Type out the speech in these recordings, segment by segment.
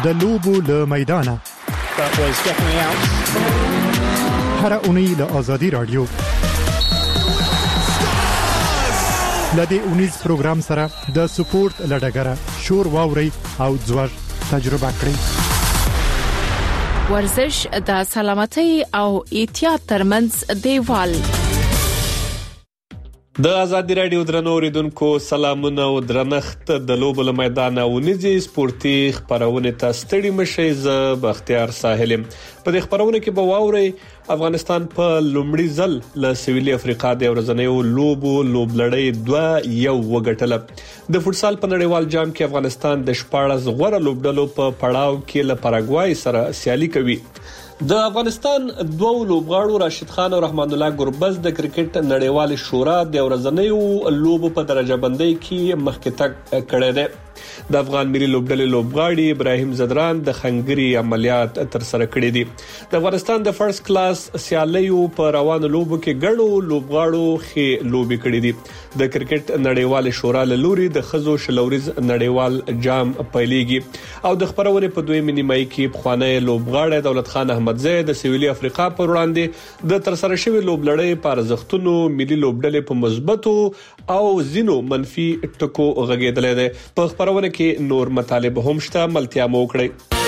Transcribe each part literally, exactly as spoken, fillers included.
د لوبو له میدانه هر اونۍ له آزادي رادیو لدې اونیز پروګرام سره د سپورت لډګره شور واوري او ځوړ تجربه کړئ. ورزش د سلامتۍ او احتیاط ترمنځ دیوال. د آزادي رادیو درنو اوریدونکو سلامونه او درنښت. د لوبو له میدانه ونیزي سپورتي خبرونه ته ستړي مشي. ز بختیار ساحل په دې خبرونه کې به واوري افغانستان په لومړي ځل له سویلي افریقا د ورځنیو لوبو لوبلړۍ دوه یو وګټله. د فوتسال په نړیوال جام کې افغانستان د شپاړس غوړه لوبډلو په پړاو کې له پاراګوای سره سیالي کوي. د افغانستان دوه لوبغاړو راشد خان او رحمان الله ګربز د کرکټ نړیوال شورا د ورځنیو لوبو په درجه بندۍ کې مخکې تګ کړی دی. د افغان ملي لوبډلې لوبغاړي ابراهیم زدران د خنګري عملیات تر سره کړی دي. د افغانستان د فرست کلاس سیالیو په روانو لوبو کې ګڼو لوبغاړو خې لوبي کړی دي. د کرکټ نړیوال شورا له لوري د خزو شلوريز نړیوال جام پیلېږي او د خبرونه په دویمه نیمه کې خوانې لوبغاړي دولت خان احمدزی د سویلي افریقا پر وړاندې د تر سره شوی لوبلړۍ په ارزښتونو ملي لوبډلې په مثبتو او زینو منفي ټکو غږیدلې ده. په خبرونه کې نور مطالب هم شته، ملتیا مو کړی.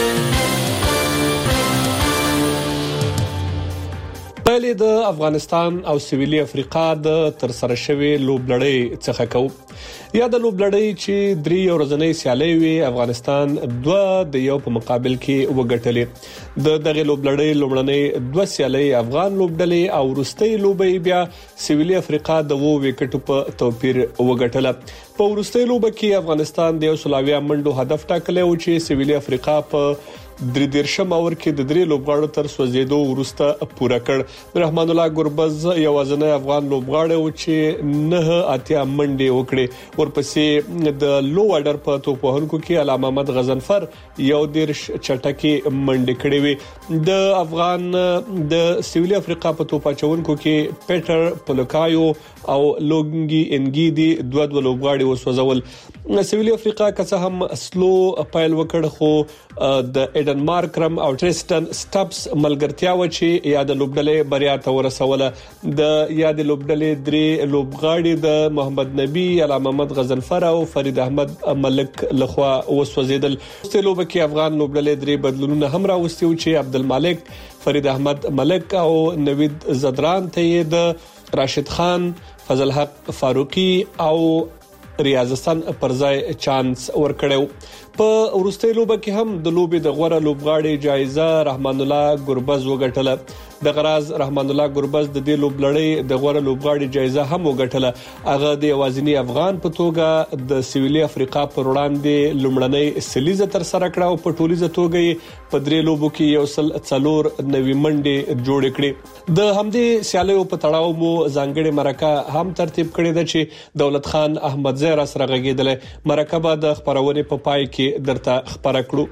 پهلې د افغانستان او سویلي افریقا د تر سره شوی لوبلړۍ څخه کو. یا د لوبلړۍ چې درې ورځنۍ سیالۍ وي افغانستان دوه د یو په مقابل کې وګټلې. د دغه لوبلړۍ لومړنۍ دوه سیالۍ افغان لوبډلې او وروستۍ لوبې بیا سویلي افریقا د وو وکټو په توپیر وګټله. په وروستۍ لوبه کې افغانستان د یو سلاویا منډو هدف ټاکلی و چې سویلي افریقا په درې دیرشم اور کې د درې لوبغاړو تر سوځېدو وروسته پوره کړ. رحمان الله ګربز یوازینی افغان لوبغاړی و چې نه اتیا منډې وکړې. ورپسې د لو اډر په توپوهونکو کې علامه محمد غزنفر یو دیرش چټکي منډې کړې وي. د افغان د سویلي افریقا په توپاچونکو کې پیټر پولکایو او لوګنګي انګيدي دوه دوه لوبغاړي وسوځول. سویلي افریقا که څه هم سلو پایل وکړ خو د ایډن مارکرم او ټریسټن سټاپس ملګرتیا و چې یاد لوبډلې بریا ته ورسوله. د یاد لوبډلې درې لوبغاړي د محمد نبی، علامه محمد غزنفر او فرید احمد ملک لخوا وسوځیدل. په لوبه کې افغان لوبډلې درې بدلونونه هم راوستي و چې عبدالمالک، فرید احمد ملک او نوید زدران ته د راشد خان، فضل حق فاروقي او ریاض حسن پرځای چانس ورکړیو. په ورستۍ لوبه کې هم د لوبې د غوړه لوبغاړي جایزه رحمان الله ګربز وګټله. د غراز رحمان الله ګربز د دې لوبلړۍ د غوړه لوبغاړي جایزه هم وګټله. هغه د یوازینی افغان په توګه د سویلي افریقا پر وړاندې لومړنۍ سلیزه تر سره کړه او په ټولیزه توګه په درې لوبو کې یو سل څلور نوي منډې جوړ کړې. د همدې سیالیو په تړاو مو ځانګړي مرکه هم ترتیب کړې ده چې دولت خان احمدزی را سره غږیدل. مرکه به د خبرونه په پای کې درته خبره کړو.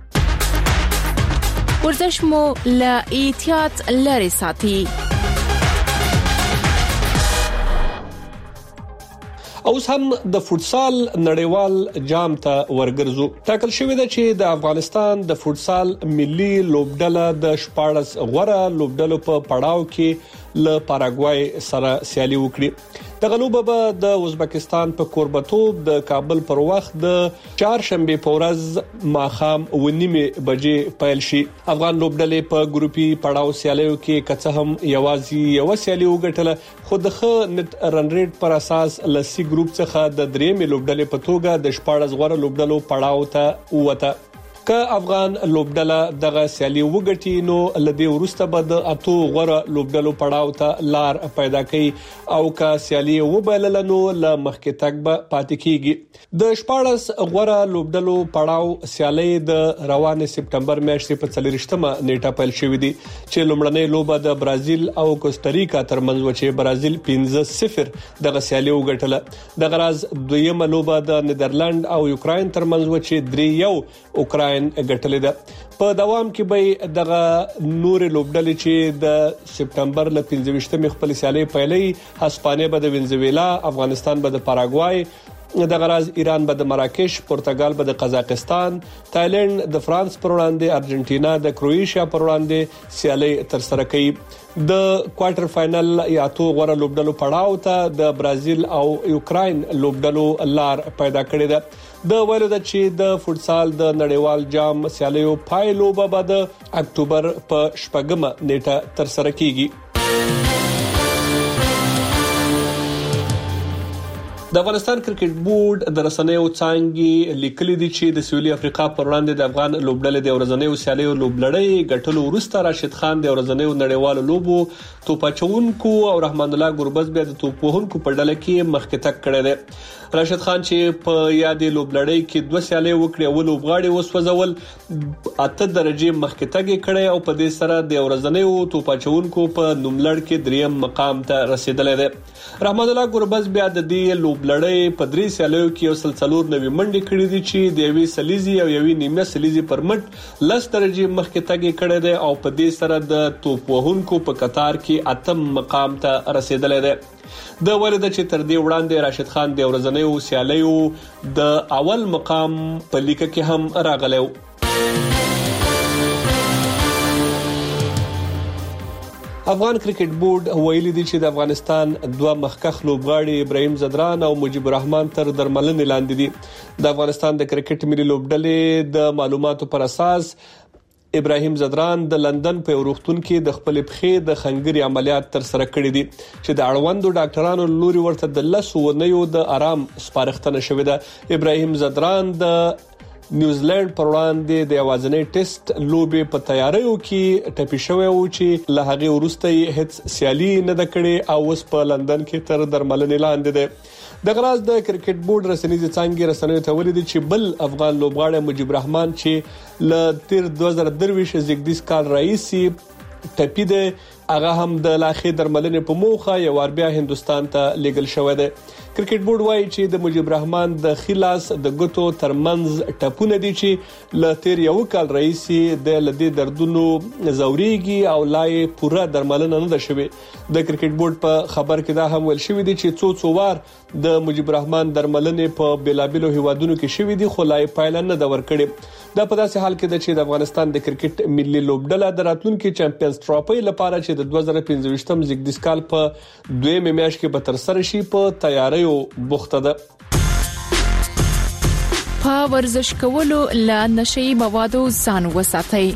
ورزش مو له احتیاط لري ساتي. اوس هم د فوتسال نړیوال جام ته ورګرځو. ټاکل شوې ده چې د افغانستان د فوتسال ملي لوبډله د شپاړس غوړه لوبډلو په پړاو کې له پاراګوای سره سیالي وکړي. دغه لوبه به د ازبکستان په کوربتوب د کابل پر وخت د چهارشنبه په ورځ ماښام و نیمه بجې پیل شي. افغان لوبډلې په ګروپي پړاو سیالیو کې کڅ هم یوازې یو سیالي وګټله خو د خ نت رن ریټ پر اساس لسی ګروپ څخه د درېمې لوبډلې په توګه د شپاړس غوړه لوبډلو پړاو ته وته. که افغان لوبډله دغه سیالي وګټي نو لدی ورسته به د اتو غوړه لوبډلو پړاو ته لار پیدا کوي او که سیالي وبلل نو ل مخکې تک به پاتې کیږي. د شپاړس غوړه لوبډلو پړاو سیالي د روانه سپټمبر میاشتې په څلورشتمه نیټه پیل شوې دي چې لومړنۍ لوبه د برازیل او کوستاریکا ترمنځ و چې برازیل پنځه صفر دغه سیالي وګټله. د غراز دویمه لوبه د نیدرلند او یوکرين ترمنځ و چې درې یو اوکراین ګټلې ده. په دوام کې به دغه نور لوبډلې چې د سپټمبر ل پنځه ویشتمې خپل سیالي پیلې، هسپانیا به د وینزویلا، افغانستان به د پاراګوای، د غراز ایران به د مراکش، پرتګال به د قزاقستان، تایلند د فرانس پر وړاندې، ارجنټینا د کروئیشیا پر وړاندې سیالي تر سره کوي. د کوارټر فائنل یا تو غوړه لوبډلو پړاو ته د برازیل او یوکرين لوبډلو لار پیدا کړې ده. د ویلو د چې د فوتسال د نړیوال جام سیالیو پایلو به د اکتوبر په شپږمه نیټه تر سره کیږي. د افغانستان کرکټ بورډ د رسنیو څنګه لیکلي دي چې د سویلي افریقا پر وړاندې د افغان لوبډلې د ورځنیو سیالیو لوبلړۍ ګټلو وروسته راشد خان د ورځنیو نړیوالو لوبو توپاچونکو او رحمان الله ګوربز بیا د توپوهونکو په ډله کې مخکې تک کړی دی. راشد خان چې په یادې لوبلړۍ کې دوه سیالۍ وکړې او لوبغاړي وسوځول اته درجه مخکې تک کړي او په دې سره د ورځنیو توپاچونکو په نوملړ کې دریم مقام ته رسیدلی دی. رحمان الله ګوربز بیا د دې لوبلړۍ په درې سیالیو کې یو سلسلور نوي منډې کړې دي چې د یوې سلیزي او یوې نیمه سلیزي پر مټ لس درجه مخکې تک کړي دي او په دې سره د توپوهونکو په قطار کې اتم مقام ته رسیدلی دی. د ولید چې تر دې وړاندې راشد خان د ورځنیو سیالیو د اول مقام په لیکه کې هم راغلی و. افغان کرکټ بورډ ویلي دی چې د افغانستان دوه مخکخ لوبغاړي ابراهیم زدران او مجيب الرحمن تر درملنې لاندې دي. د افغانستان د کرکټ ملي لوبډلې د معلوماتو پر اساس ابراهیم زدران د لندن په روغتون کې د خپل پخې د خنګري عملیات تر سره کړې دي چې د اړوندو ډاکټرانو لوري ورته د لسو ونیو د آرام سپارښتنه شوې ده. ابراهیم زدران د نیوزیلند پر وړاندې د یوازینۍ ټیسټ لوبې په تیاریو کې ټپي شوی و چې له هغه وروسته هیڅ سیالي نه د کړې او اوس په لندن کې تر درملنې لاندې ده. د غراز د کرکټ بورډ رسنیز څنګه رسنیو ته ولیدي چې بل افغان لوبغاړی مجيب الرحمن چې ل تیر دوه زره درویش زګدیس کال رئیسي ټپي ده هغه هم د لاخې درملنې په موخه یو ور بیا هندستان ته لیږل شوی دی. کرکټ بورډ وايي چې د مجيب الرحمن د خلاص د ګوتو ترمنځ ټپونه دي چې ل تیر یو کال رئیسي د لدی دردونو زوريږي او لای پوره درملنه نه ده شوی. د کرکټ بورډ په خبر کې دا هم ویل شوی دی چې څو څو وار د مجيب الرحمن درملنې په بلابلو هیوادونو کې شوی دی خو لای پایله نه دا ورکړي. دا په داسې حال کې ده چې د افغانستان د کرکټ ملي لوبډله د راتلونکو چمپیونز ټرافي لپاره چې د دوه زره پنځه ویشتم زګدیس کال په دویمه میاشت کې به تر سره شي په تیاریو بوخته ده. په ورزش کولو له نشئی موادو ځان وساتئ.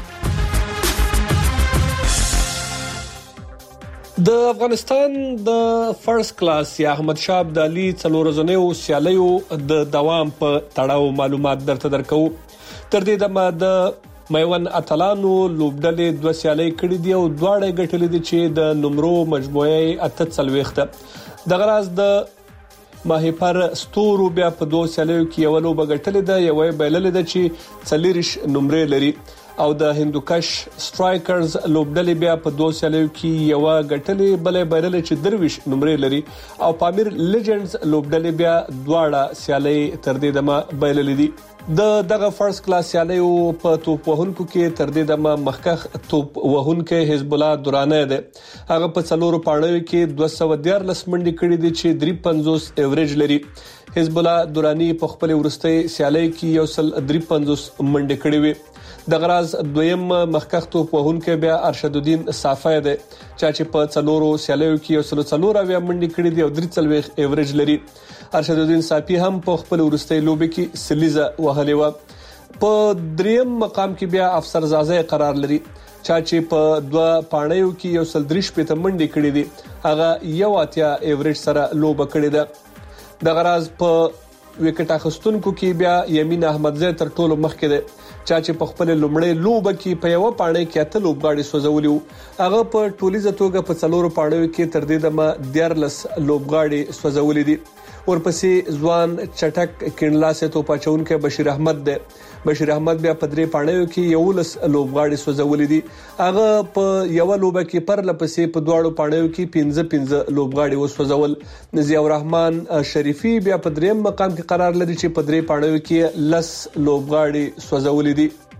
د افغانستان د فرست کلاس یا احمد شاه ابدالي څلورځنیو سیالیو د دوام په تړاو معلومات درته درکو. تر دې دمه د میوند اتلانو لوبډلې دوه سیالۍ کړې دي او دواړه ګټلې دي چې د نمرو مجموعي اته څلويخته. د غراز د ماهیپر ستورو بیا په دوه سیالیو کې یو لوب ګټلې ده یو بیللې ده چې څلریش نمرې لري او د هندوکش سټرایکرز لوبډلې بیا په دوه سیالیو کې یو ګټلې بلې بیللې چې درویش نمرې لري او پامیر لیجندز لوبډلې بیا دواړه سیالۍ تر دې دمه بیللې دي. د دغه فرست کلاس سیالیو په توپ وهونکو کې تر دې دمه مخکخ توپ وهونکو حزب الله درانه ده. هغه په څلورو پاڼو کې دوه سوه دیارلس منډې کړې دي چې درې پنځوس ایوریج لري. حزب الله درانی په خپل ورستۍ سیالۍ کې یو سل درې پنځوس منډې کړې وي. د غراز دویم مخکخ توپ وهونکو بیا ارشد الدین صافی ده چې په څلورو سیالیو کې یو سل څلور اویا منډې کړې دي او درې څلويخ ایوریج لري. ارشد الدین صافی هم په خپل ورستۍ لوبې کې سلیزه وهلې و. په دریم مقام کې بیا افسر زازه قرار لري چې په دوه پاڼو کې یو سل درې شپږ منډې کړې دي هغه یو اتیا ایوریج سره لوبه کړې ده. د غراز په وکټ اخستونکو کې بیا یمین احمدزی تر ټولو مخکې ده چې په خپل لومړی لوبه کې په یو پاڼه کې اته لوبغاړي سوځولي وو. هغه په ټولیزه توګه په څلورو پاڼو کې تر دې دمه دیارلس لوبغاړي سوځولي دي. ورپسې ځوان چټک کینلاسه توپاچونکو بشیر احمد ده. بشیر احمد بیا په درې پاڼو کې یو لس لوبغاړي سوځولي دي. هغه په یو لوبه کې پر لپسې په دواړو پاڼو کې پنځه پنځه لوبغاړي وسوځول. ضیاء الرحمن شریفي بیا په دریم مقام کې قرار لري چې په درې پاڼو کې لس لوبغاړي سوځولي دي.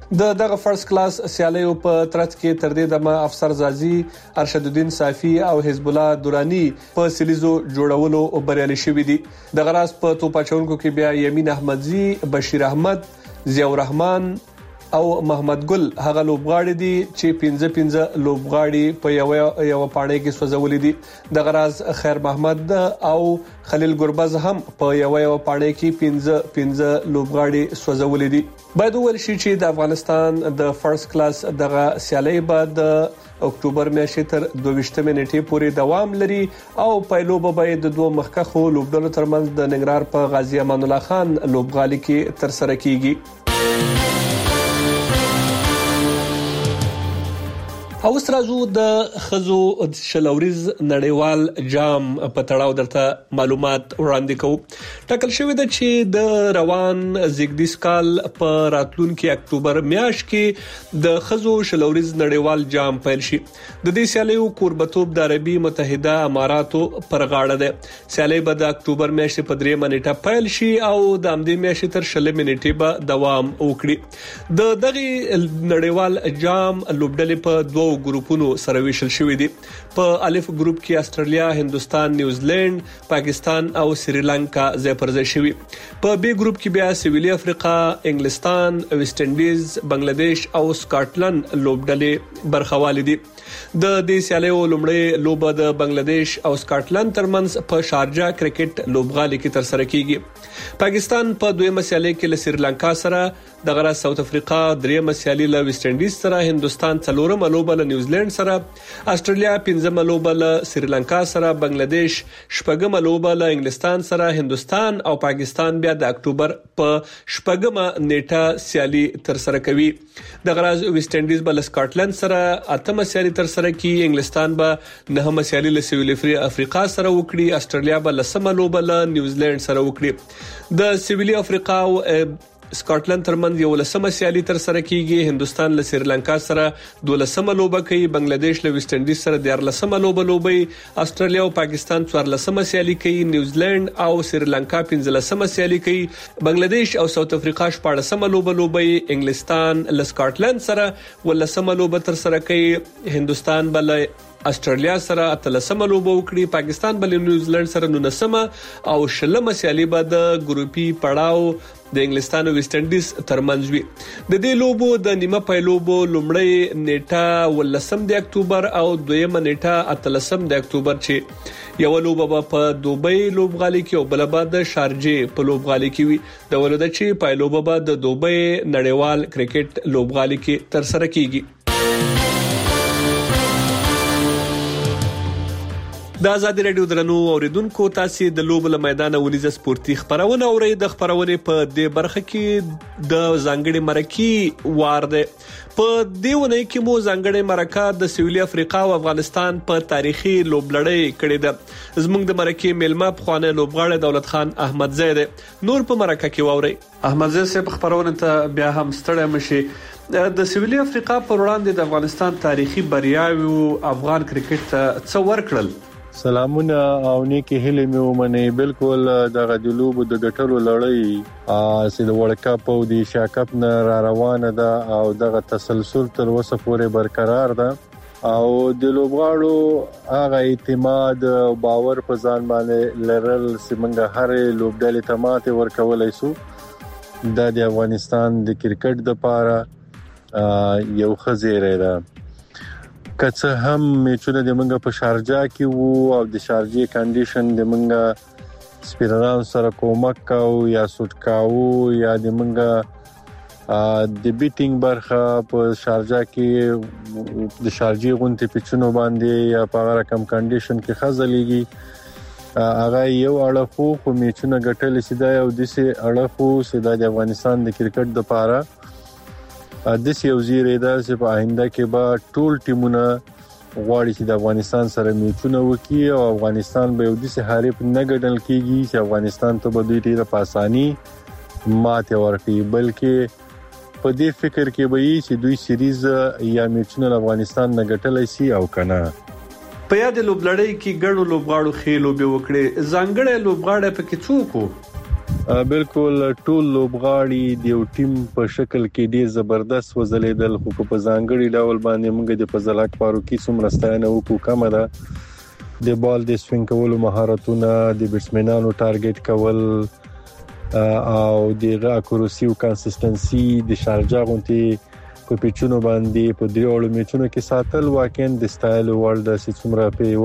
د دغه فرست کلاس سیالیو په ترڅ کې تر دې دمه افسر زازي ارشد الدین صافي او حزب الله دورانی په سلیزو جوړولو بریالي شوي دي. د غراس په توپاچونکو کې بیا یمین احمدزي، بشیر احمد، ضیاء الرحمن او محمد ګل هغه لوبغاړي دي چې پنځه پنځه لوبغاړي په یو یو پاڼې کې سوځولې دي. د غراز خیر محمد او خلیل ګربز هم په یو یو پاڼې کې پنځه پنځه لوبغاړي سوځولې دي. باید ویل شي چې د افغانستان د فرست کلاس دغه سیالي بعد اکتوبر میاشتې تر دوه نیټې پورې دوام لري او پایلوبه باید د دوه مخکخو لوبډلو ترمنځ د ننګرهار په غازی امان الله خان لوبغالي کې تر سره کیږي. او سترازو د خزو شلوريز نړیوال جام په تړاو درته معلومات وړاندې کوو. ټاکل شوی دی چې د روان زیګدیس کال په راتلونکي اکتوبر میاشت کې د خزو شلوريز نړیوال جام پیل شي. د دې سیالیو کوربتوب د عربي متحده اماراتو پر غاړه ده. سیالي به د اکتوبر میاشتې په درې نیټه پیل شي او د امدې میاشتې تر شلمې نیټې به دوام وکړي. د دغه نړیوال جام لوبډلې په دوه ګروپونو سره ویشل شوې دي. په الف ګروپ کې استرالیا، هندستان، نیوزیلند، پاکستان او سریلانکا ځای پر ځای شوي. په بی ګروپ کې بیا سویلي افریقا، انګلستان، ویسټ انډیز، بنگلاديش او سکاټلند لوبډلې برخوالي دي. د دې سیالیو لومړی لوبه د بنگلاديش او سکاټلند ترمنځ په شارجه کرکټ لوبغالي کې تر سره کیږي. پاکستان په دویمه سیالي کې له سریلانکا سره، دغه ساوث افریقا دریمه سیالي له ویسټ انډیز سره، هندستان څلورمه لوبه له نیوزیلند سره، استرالیا پنځمه لوبه له سریلانکا سره، بنگلاديش شپږمه لوبه له انګلستان سره، هندستان او پاکستان بیا د اکتوبر په شپږمه نیټه سیالي تر سره کوي. دغه ویسټ انډیز بل سکاټلند سره اتمه سیالي تر سره کوي، انګلستان به نهمه سیالي له سویلي افریقا سره وکړي، استرالیا به لسمه لوبه له نیوزیلند سره وکړي. د سویلي افریقا او سکاټلند ترمنځ یو لسمه سیالي تر سره کیږي، هندستان له سریلانکا سره دولسمه لوبه کوي، بنگلاديش له ویسټ انډیز سره دیارلسمه لوبه لوبي، استرالیا او پاکستان څوارلسمه سیالي کوي، نیوزیلند او سریلانکا پنځلسمه سیالي کوي، بنگلاديش او ساوث افریقا شپږلسمه لوبه لوبي، انګلستان له سکاټلند سره ولسمه لوبه تر سره کوي، هندستان بل استرالیا سره اتلسمه لوبه وکړي، پاکستان بل نیوزیلند سره نولسمه او شلمه سیالي به د ګروپي پړاو د انګلستان او ویسټ انډیز ترمنځ وي. د دې لوبو د نیمه پایلوبو لومړی نیټه ولسم د اکتوبر او دویمه نیټه اتلسم د اکتوبر چې یو لوبه په دوبۍ لوبغالي کې او بل به د شارجه په لوبغالي کې وي. د ولودت چې پایلوبه به د دوبۍ نړیوال کرکټ لوبغالي کې تر سره کیږي. د آزاد رادیو درنو اوریدونکو، تاسو د لوبو له میدانه ونیزه سپورتي خبرونه اورئ. د خبرونې په دې برخه کې د ځانګړي مرکې وار ده. په دې ونې کې مو ځانګړي مرکه د سویلي افریقا او افغانستان په تاریخي لوبلړۍ کړې ده. زموږ د مرکې میلمه پخوانی لوبغاړی دولت خان احمدزی ده. نور په مرکه کې واورئ. احمدزی صاحب خبرونه ته بیا هم ستړی مشي. د سویلي افریقا پر وړاندې د افغانستان تاریخي بریاوي افغان کرکټ ته څه ورکړل؟ سلامونه او نیکی هیله مې ومني. بالکل دغه د لوبو د ګټلو لړۍ چې د ورلد کپ او د ایشیا کپ نه را روانه ده او دغه تسلسل تر اوسه پورې برقرار ده او د لوبغاړو هغه اعتماد او باور په ځان باندې لرل چې موږ هر لوبډلې ته ماته ورکولای شو. د افغانستان د کرکټ لپاره یو خزیره ده. کڅه هم میچونه د منګه په شارجه کې وو او د شارجه کنډیشن د منګه سپیران سره کومک کاو یا سوټ کاو یا د منګه د بیټینګ برخه په شارجه کې د شارجه غونټې پچونو باندې یا په هغه رقم کنډیشن کې خزلېږي. هغه یو اړخو خو میچونه ګټل سیدا او د سي اړخو سیدا د افغانستان د کرکټ لپاره د سی او زیره ده چې په آینده کې به ټول ټیمونه غواړي چې د افغانستان سره میچونه وکړي او افغانستان به یو د سي حریف نه ګڼل کیږي چې افغانستان ته به دوی ډیره په اساني ماته ورکړي، بلکې په دې فکر کې به یې چې دوی سیریز یا میچونه افغانستان نه ګټلای شي او کنه. په یاد لوبلړۍ کې ګڼو لوبغاړو خېلو به وکړي. ځانګړی لوبغاړی پکې څوک وو؟ بالکل ټول لوبغاړي د یو ټیم په شکل کې ډیر زبردست وزلیدل، خو په ځانګړي ډول باندې موږ د فضلک فاروقي څومره ستاینه وکړو کمه ده. د بال د سوینګ کولو مهارتونه، د بیټسمنانو ټارګټ کول او د اکوریسي او کنسستنسي د شارجا غونټي په پیچونو باندې په دریوړو میچونو کې ساتل واقعا د سټایل ورلد د څومره په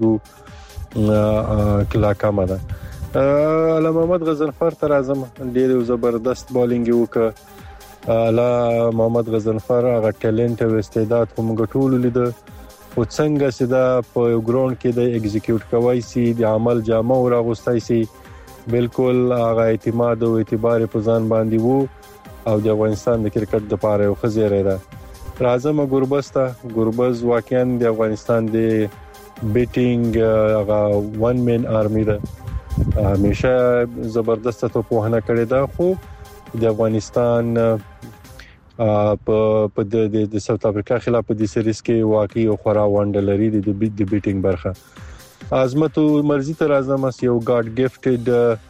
وګږیګو کلا کمه ده. علامه محمد غضنفر تر اعظم ډیر زبردست بالینګ وکړه. علامه محمد غضنفر هغه ټیلنټ او استعداد کوم ټول لید او څنګه سدا په ګراوند کې د ایگزیکیوټ کوي سي د عمل جامه او راغستای سي، بالکل هغه اعتماد او اعتبار په ځان باندې وو او د افغانستان د کرکټ د پاره یو خزیره ده. راځم ګوربستا ګوربز واقعا د افغانستان د بیټینګ هغه ون مین آرمي ده، همیشه زبردست توپوهنه کړې ده، خو د افغانستان په په د ساوث افریقا خلاف په دې سریز کې واقعي او خورا وانډلري د د بیټینګ برخه. عظمت مرزي تر اعظم یو ګاډ ګیفټډ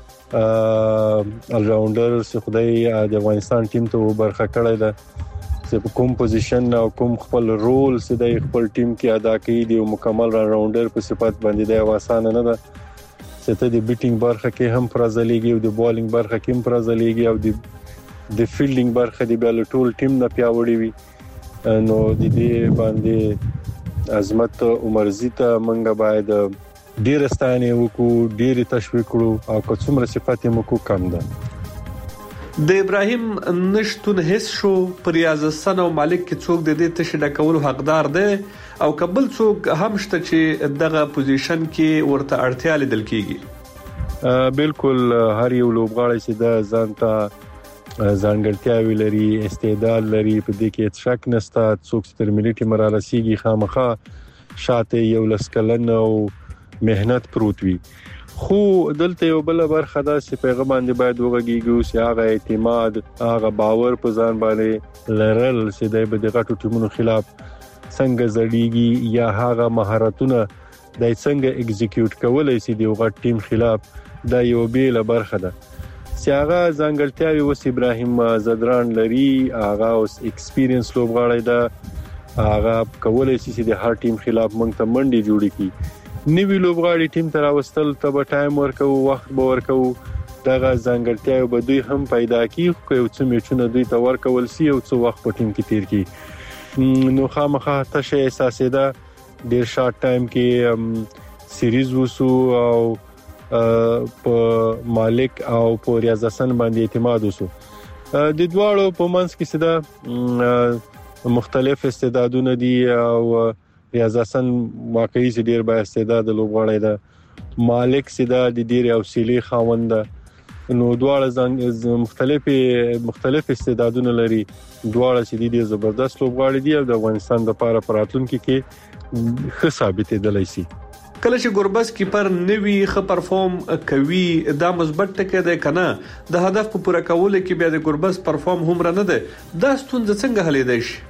ال راونډر چې خدای د افغانستان ټیم ته برخه کړی ده، چې په کوم پوزیشن او کوم خپل رول چې د خپل ټیم کې ادا کوي دی مکمل راونډر په صفات باندې د آسان نه ده، چې ته د بیټینګ برخه کې هم پرځلېږي او د بالینګ برخه کې هم پرځلېږي او د د فیلډینګ برخه دی بل ټول ټیم نه پیاوړی وي. نو د دې باندې عظمت عمرزي ته منګه باید ډیر ستانه وکړو، ډیر تشویق کړو او کومه صفات یې مکو کم ده. د ابراهیم نشتون هیڅ شو پر ریاض حسن او مالک کې څوک د دې تشډه کول حقدار دی او قبل څوک هم شته چې دغه پوزیشن کې ورته اړتیا لیدل کیږي. بالکل هر یو لوبغاړی چې د ځانته ځانګړتیاوي لري، استعداد لري، په دې کې شک نشته. څوک چې تر ملي ټیم رارسیږي خامخا شاته یو لسکلن او مهنت پروت وي، خو دلته یو بل برخه ده چې پیغام باندې باید وګږیږي چې هغه اعتماد، هغه باور په ځان باندې لرل چې د بدغټو ټیمونو خلاف څنګه زړیږي یا هغه مهارتونه د څنګه ایگزیکیوټ کولای شي د یو ټیم خلاف، دا یو بیل برخه ده. سیاغه ځانګړتیاوي وس ابراهیم زدران لري، هغه اوس ایکسپیرینس لوبغاړی ده، هغه کولای شي چې د هر ټیم خلاف مونږ ته منډي جوړی کی. نوی لوبغاړي ټیم ته راوستل ته به ټایم ورکو، وخت به ورکو، دغه ځانګړتیاوي به دوی هم پیدا کی، خو یو څه میچونه دوی ته ورکول سی او څه وخت په ټیم کې تیر کی. نو خامخا ته احساس ده ډیر شارټ ټایم کې سیریز وسو او په مالک او په ریاض حسن باندې اعتماد وسو. د دواړو په منځ کې سده مختلف استعدادونه دي او ریاض حسن واقعي ډیر با استعداد لوبغاړی ده، مالک سده د ډیر حوصله خاوند ده. نو دواړه مختلف مختلف استعدادونه لري، دواړه چې دي زبردست لوبغاړي دي او د افغانستان لپاره پراتلونکو کې ښه ثابتې دلای شي. کله چې ګوربز کیپر نوی خ پرفورم کوي دا مثبت ټکی دی کنه، د هدف په پوره کولو کې بیا د ګوربز پرفورم هم رانه ده، دا ستونزه څنګه حلیدای شي؟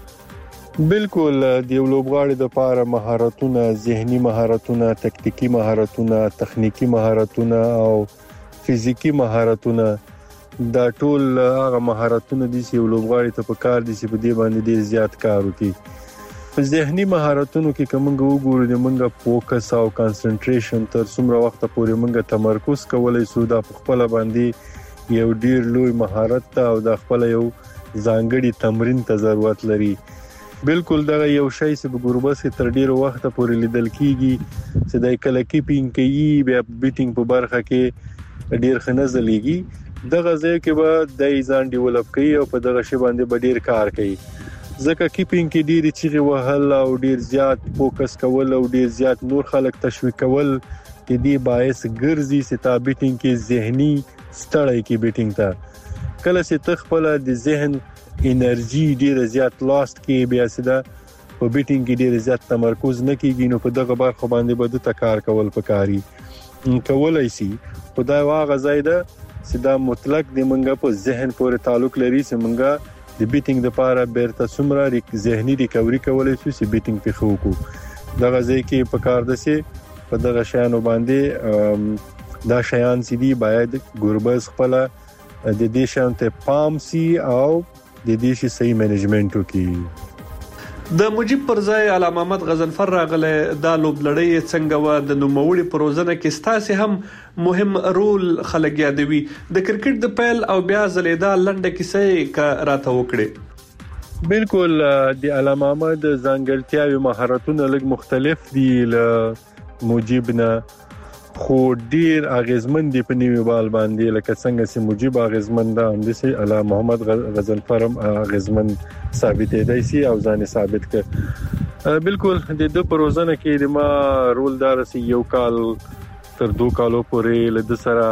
بالکل د یو لوبغاړي د لپاره مهارتونه، ذهني مهارتونه، تکتیکی مهارتونه، تخنیکی مهارتونه او فزیکی مهارتونه، دا ټول هغه مهارتونه دي چې یو لوبغاړي ته په کار دي چې په دې باندې ډیر زیات کار وکړي. په ذهني مهارتونو کې کومه وګورو د منګه فوکس او کانسنټریشن تر څومره وخت پورې منګه تمرکز کولای شو، دا په خپل باندې یو ډیر لوی مهارت ته او د خپل یو ځانګړي تمرین ته ضرورت لري. بالکل دا یو شی چې په ګوربس کې تر ډیر وخت پورې لیدل کیږي چې د کله کیپینګ کوي، بیا بیټینګ په برخه کې ډیر خنځلېږي، دغه ځای کې به د ځان ډیولپ کوي او په دغه شی باندې به ډیر کار کوي. ځکه کیپینګ کې ډیر چیغه وهل او ډیر زیات فوکس کول او ډیر زیات نور خلک تشویق کول د دې باعث ګرځي چې تا بیټینګ کې ذهني ستړی کې بیټینګ ته کله چې تخپل د ذهن انرژي ډیر زیات لاست کې بیا سده په بیټینګ کې ډیر زیات تمرکز نه کیږي، نو په دغه برخه باندې به د تکار کول پکاري کولای شي. خدای واغه زیاده چې دا مطلق د منګه په ذهن پورې تعلق لري چې منګه د بیټینګ لپاره بیرته څومره ذهني ریکوري کولای شي چې بیټینګ په خو کو. دغه ځای کې په کار ده چې په دغه شانو باندې دا شیان سیدي باید ګوربز خپل د دې شان ته پام سي او د دې شي صحیح منیجمنت وکړي. د مجيب پر ځای علامه محمد غضنفر راغله دا لوبلړۍ څنګه و د نوموړي پروژنه کې ستاسو هم مهم رول خلک یادوي. د کرکټ د پیل او بیا زلیدا لنډه کیسه کا راته وکړي. بالکل د علامه محمد ځانګړتیاوي مهارتونه لږ مختلف دي له مجيب نه، خو ډیر اغیزمن دي په نیو بال باندې لکه څنګه چې مجيب اغیزمن ده هم دي علامه محمد غضنفر هم اغیزمن ثابت دی سي او ځان ثابت ک. بالکل د دې پروژنه کې د ما رول دار سي یو کال تر دوه کالو پورې له سره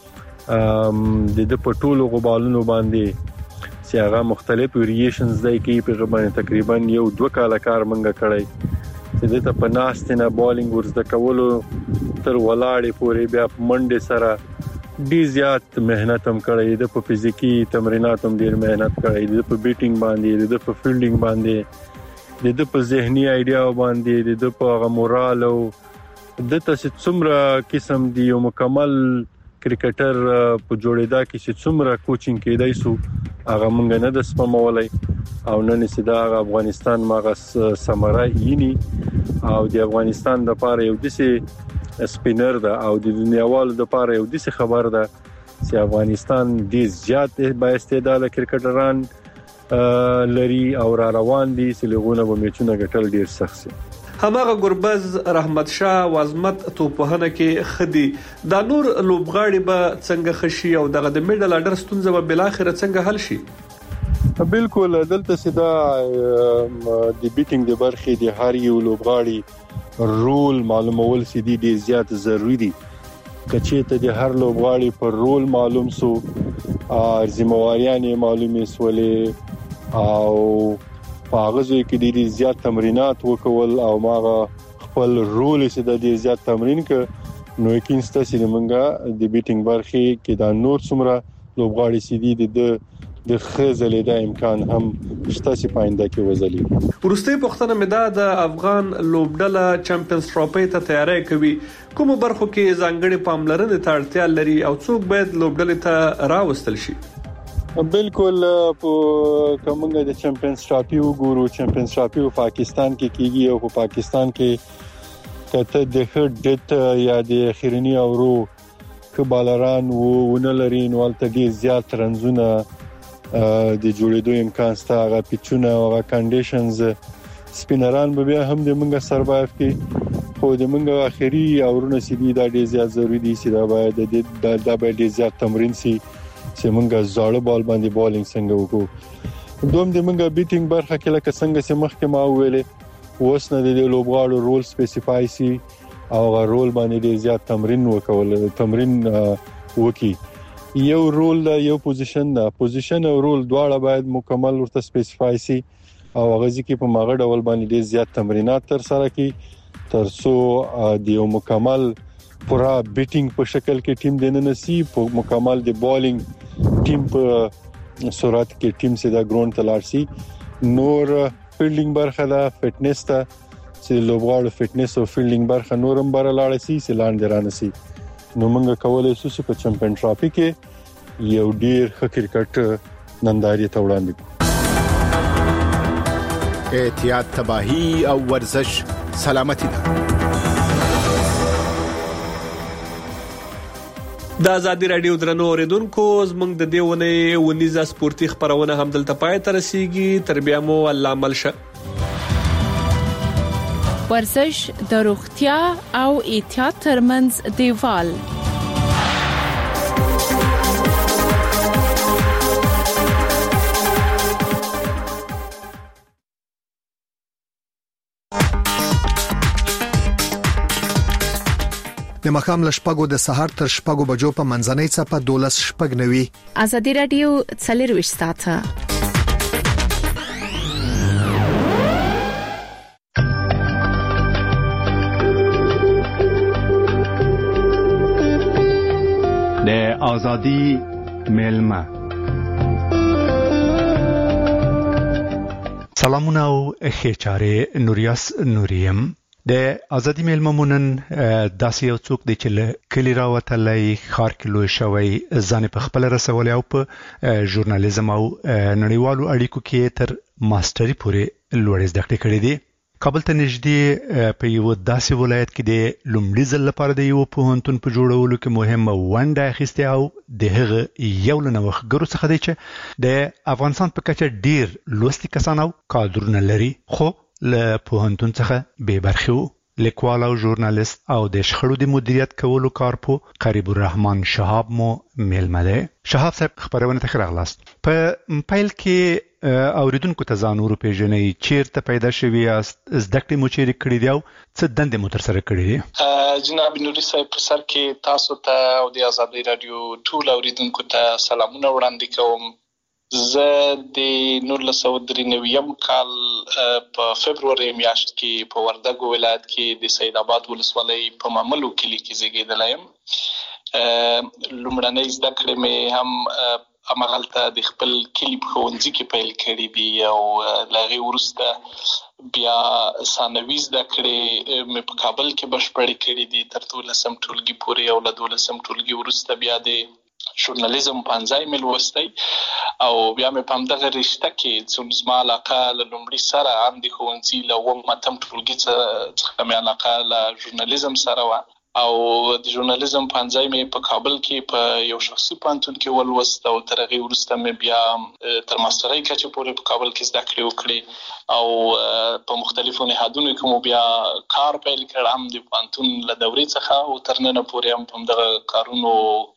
د د پټولو غبالونو باندې چې هغه مختلف ویریشنز دی کې په غوښنه تقریبا یو دوه کال کار منګه کړی چې د په ناستنه بالینګ ورزده کولو تر ولاړې پورې بیا منډه سره ډیر زیات مهنت هم کړی، د په فزیکی تمرینات هم ډیر مهنت کړی، د په بیټینګ باندې، د په فیلډینګ باندې، د په ذهني ایډیا باندې، د په مورال او د تاسو څومره قسم دی یو مکمل کرکټر په جوړېدا کې چې څومره کوچینګ کېدای سو هغه مونږ نه د سپمولای او نن سیدا افغانستان ماغه سمرا یینی او د افغانستان د پاره یو دسي سپینر ده او د دنیاوالو د پاره یو دسي خبر ده چې افغانستان ډیر زیات با استعداد کرکټران لري او را روان دي چې لغونه به میچونه ګټل ډیر سخت سي. هماغه ګربز رحمت شاه وازمت توپهنه کې خدي دا نور لوبغاړي به څنګه خشي او دغه د میډل اډر ستونزه به بل اخر څنګه حل شي. بالکل دلته سیدا د بیټینګ د برخې د هر یو لوبغاړي رول معلومول سیدي ډیر زیات ضروری دي. کچې ته د هر لوبغاړي پر رول معلوم سو او ذمہواریاں معلومې سولې او پاغزوي کې ډیر زیات تمرینات وکول او ماغه خپل رول سیدا ډیر زیات تمرین ک نو یقینسته چې موږ د بیټینګ برخې کې دا نور څومره لوبغاړي سیدي د د خزلې د امکان هم شته چې پاینده کې وزلي. ورسته پښتنه مدا د افغان لوبډله چمپیونز ټرافي ته تیاری کوي. کوم برخو کې ځانګړي پاملرنه ته اړتیا لري او څوک باید لوبډله ته راوستل شي؟ بالکل په کومه د چمپیونز ټرافي وګورو، چمپیونز ټرافي په پاکستان کې کیږي او په پاکستان کې کته د هډت یا د اخرنی اورو کبالران وونه لري نو الته ډیر زیات رنزونه د جوړېدو امکان ستا غا پیچونه او غا کنډیشنز سپینران به بیا هم د منګه سروایو کې خو د منګه اخري اورونه سیدي دا ډیر زیات ضروری دي چې دا باید د دا باید زیات تمرین سي چې منګه زاړه بال باندې بالینګ څنګه وکړو. دوم د منګه بیټینګ برخه کې لکه څنګه چې مخکې ما ویلې اوس نه د لوبغاړو رول سپیسیفای سي او غا رول باندې ډیر زیات تمرین وکول تمرین وکي. یو رول دا یو پوزیشن دا پوزیشن او رول دواړه باید مکمل ورته سپیسیفای سي او غزي کې په ماغه ډول باندې ډیر زیات تمرینات تر سره کی ترڅو د یو مکمل پورا بیټینګ په شکل کې ټیم دننه سي په مکمل د بالینګ ټیم په صورت کې ټیم سي دا ګراوند تلار سي. نور فیلډینګ برخه دا فټنس ته چې لوبغاړو فټنس او فیلډینګ برخه نورم بر لاړ سي سلان درانه سي نو موږ کولای شو چې په چمپیون ټرافي کې یو ډیر ښه کرکټ ننداري ته وړاندې کړو. احتیاط تباہی او ورزش سلامتی ده. د ازادي رادیو درنو اوریدونکو زموږ د دیونه ونیزه سپورتي خبرونه هم دلته پای ته رسیږي. تر بیا مو الله ملشه. ورزش د روغتیا او احتیاط ترمنځ دیوال. د مخام لشپګو د سحر تر شپګو بجو په منځنۍ صفه دولس شپګ نوي. ازادي رادیو څلرويش ساعته د ازادي ملما. سلامونه او خېچاره نوریاس نوریم د ازادي میلممونن داسې یو څوک دی چې له کلی راوتلی ښار کې لوی شوی ځان په خپل رسولی او په ژورنالیزم او نړیوالو اړیکو کې تر ماستري پورې لوړې زده کړې کړې دي. کابل ته نږدې په یو داسې ولایت کې د لومړي ځل لپاره د یو پوهنتون په جوړولو کې مهمه ونډه اخیستې او د هغه یو له نوښتګرو څخه دی چې د افغانستان په کچه ډیر لوستي کسان او کادرونه لري خو له پوهنتون څخه بې برخې وو. لیکوال او ژورنالیست او د شخړو د مدیریت کولو کارپو قریب الرحمن شهاب مو میلمه دی. شهاب صاحب خبرونه ته ښه راغلاست. په پیل کې اوریدونکو ته ځان وروپېژنئ، چیرته پیدا شوي یاست، زده کړې مو چیرې کړې دي او څه دندې مو ترسره کړې دي؟ جناب نوري صاحب، په سر کې تاسو ته او د ازادۍ راډیو ټول اوریدونکو ته سلامونه وړاندې کوم. زه د نولس سوه درې نوي کال په فبروري میاشت کې په وردګو ولایت کې د سید آباد ولسوالۍ په ماملو کلي کې زیږېدلی یم. لومړنۍ زده کړې مې هم همغلته د خپل کلي په ښوونځي کې پیل کړي دي او له هغې وروسته بیا ثانوي زده کړې مې په کابل کې بشپړې کړي دي تر دولسم ټولګي پورې او له دولسم ټولګي وروسته بیا د ژورنالیزم پنځای مې لوستی او بیا مې په همدغه رشته کې څومره زما علاقه له لومړي سره هم د ښوونځي له اووم اتم ټولګي څخه مې علاقه له ژورنالیزم سره وه او د ژورنالیزم پنځای مې په کابل کې په یو شخصي پوهنتون کې ولوست او تر هغې وروسته مې بیا تر ماسترۍ کچې پورې په کابل کې زده کړې وکړې او په مختلفو نهادونو کې مو بیا کار پیل کړ، هم د پوهنتون له دورې څخه او تر ننه پورې هم په همدغه کارونو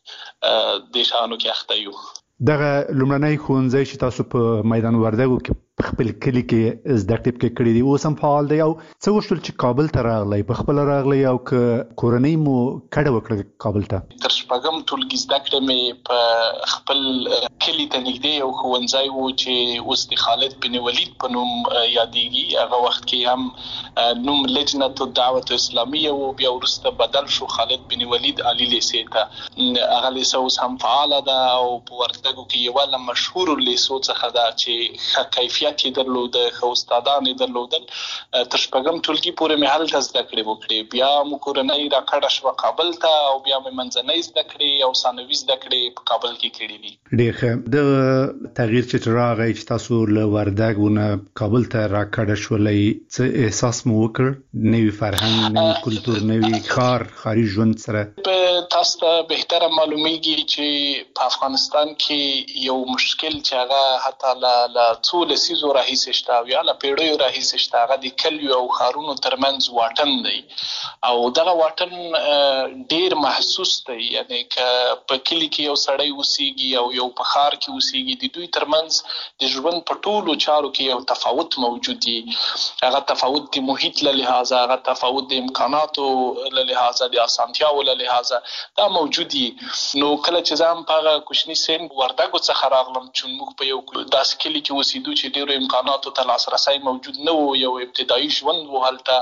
د شانو کې اخته یو. دغه لومړنی ښوونځی چې تاسو په میدان وردګو کې په خپل کلي کې زده کړې پکې کړې دي اوس هم فعال دی او څه وشول چې کابل ته راغلی، په خپله راغلی او که کورنۍ مو کډه وکړه کابل ته؟ تر شپږم ټولګي زده کړې مې په خپل کلي ته نږدې یو ښوونځی و چې اوس د خالد بن ولید په نوم یادېږي. هغه وخت کې هم نوم لجنة الدعوة اسلامیه و، بیا وروسته بدل شو خالد بن ولید عالی لیسې ته. هغه لیسه اوس هم فعاله ده او په وردګو کې یوه له مشهورو لیسو څخه ده چې ښه کیفیت یې درلوده، ښه استادان یې درلودل. تر شپږم ټولګي پورې مې هلته زده کړې وکړې، بیا مو کورنۍ راکډه شوه کابل ته او بیا مې منځنۍ زده کړې او ثانوي زده کړې په کابل کې کړې دي. ډېر ښه. دغه تغییر چې راغی چې تاسو له وردګو نه کابل ته راکډه شولئ، څه احساس مو وکړ؟ نوي فرهنګ، نوي کلتور، نوي ښار، ښاري ژوند سره؟ تاسو ته بهتره معلومیږي چې په افغانستان کې یو مشکل چې هغه حتی له څو لسیزو راهیسې شته او یا له پیړیو راهیسې شته، هغه د کلیو او ښارونو ترمنځ واټن دی او دغه واټن ډیر محسوس دی. یعنی که په کلي کې یو سړی اوسیږي او یو په ښار کې اوسیږي، د دوی ترمنځ د ژوند په ټولو چارو کې یو تفاوت موجود دی. هغه تفاوت د محیط له لحاظه، هغه تفاوت د امکاناتو له لحاظه، د اسانتیاو له لحاظه دا موجود دي. نو کله چې زه هم په هغه کوچني سن وردګو څخه راغلم چې موږ په یو داسې کلي کې اوسېدو چې ډېرو امکاناتو ته لاسرسی موجود نه و، یو ابتدایي ژوند و هلته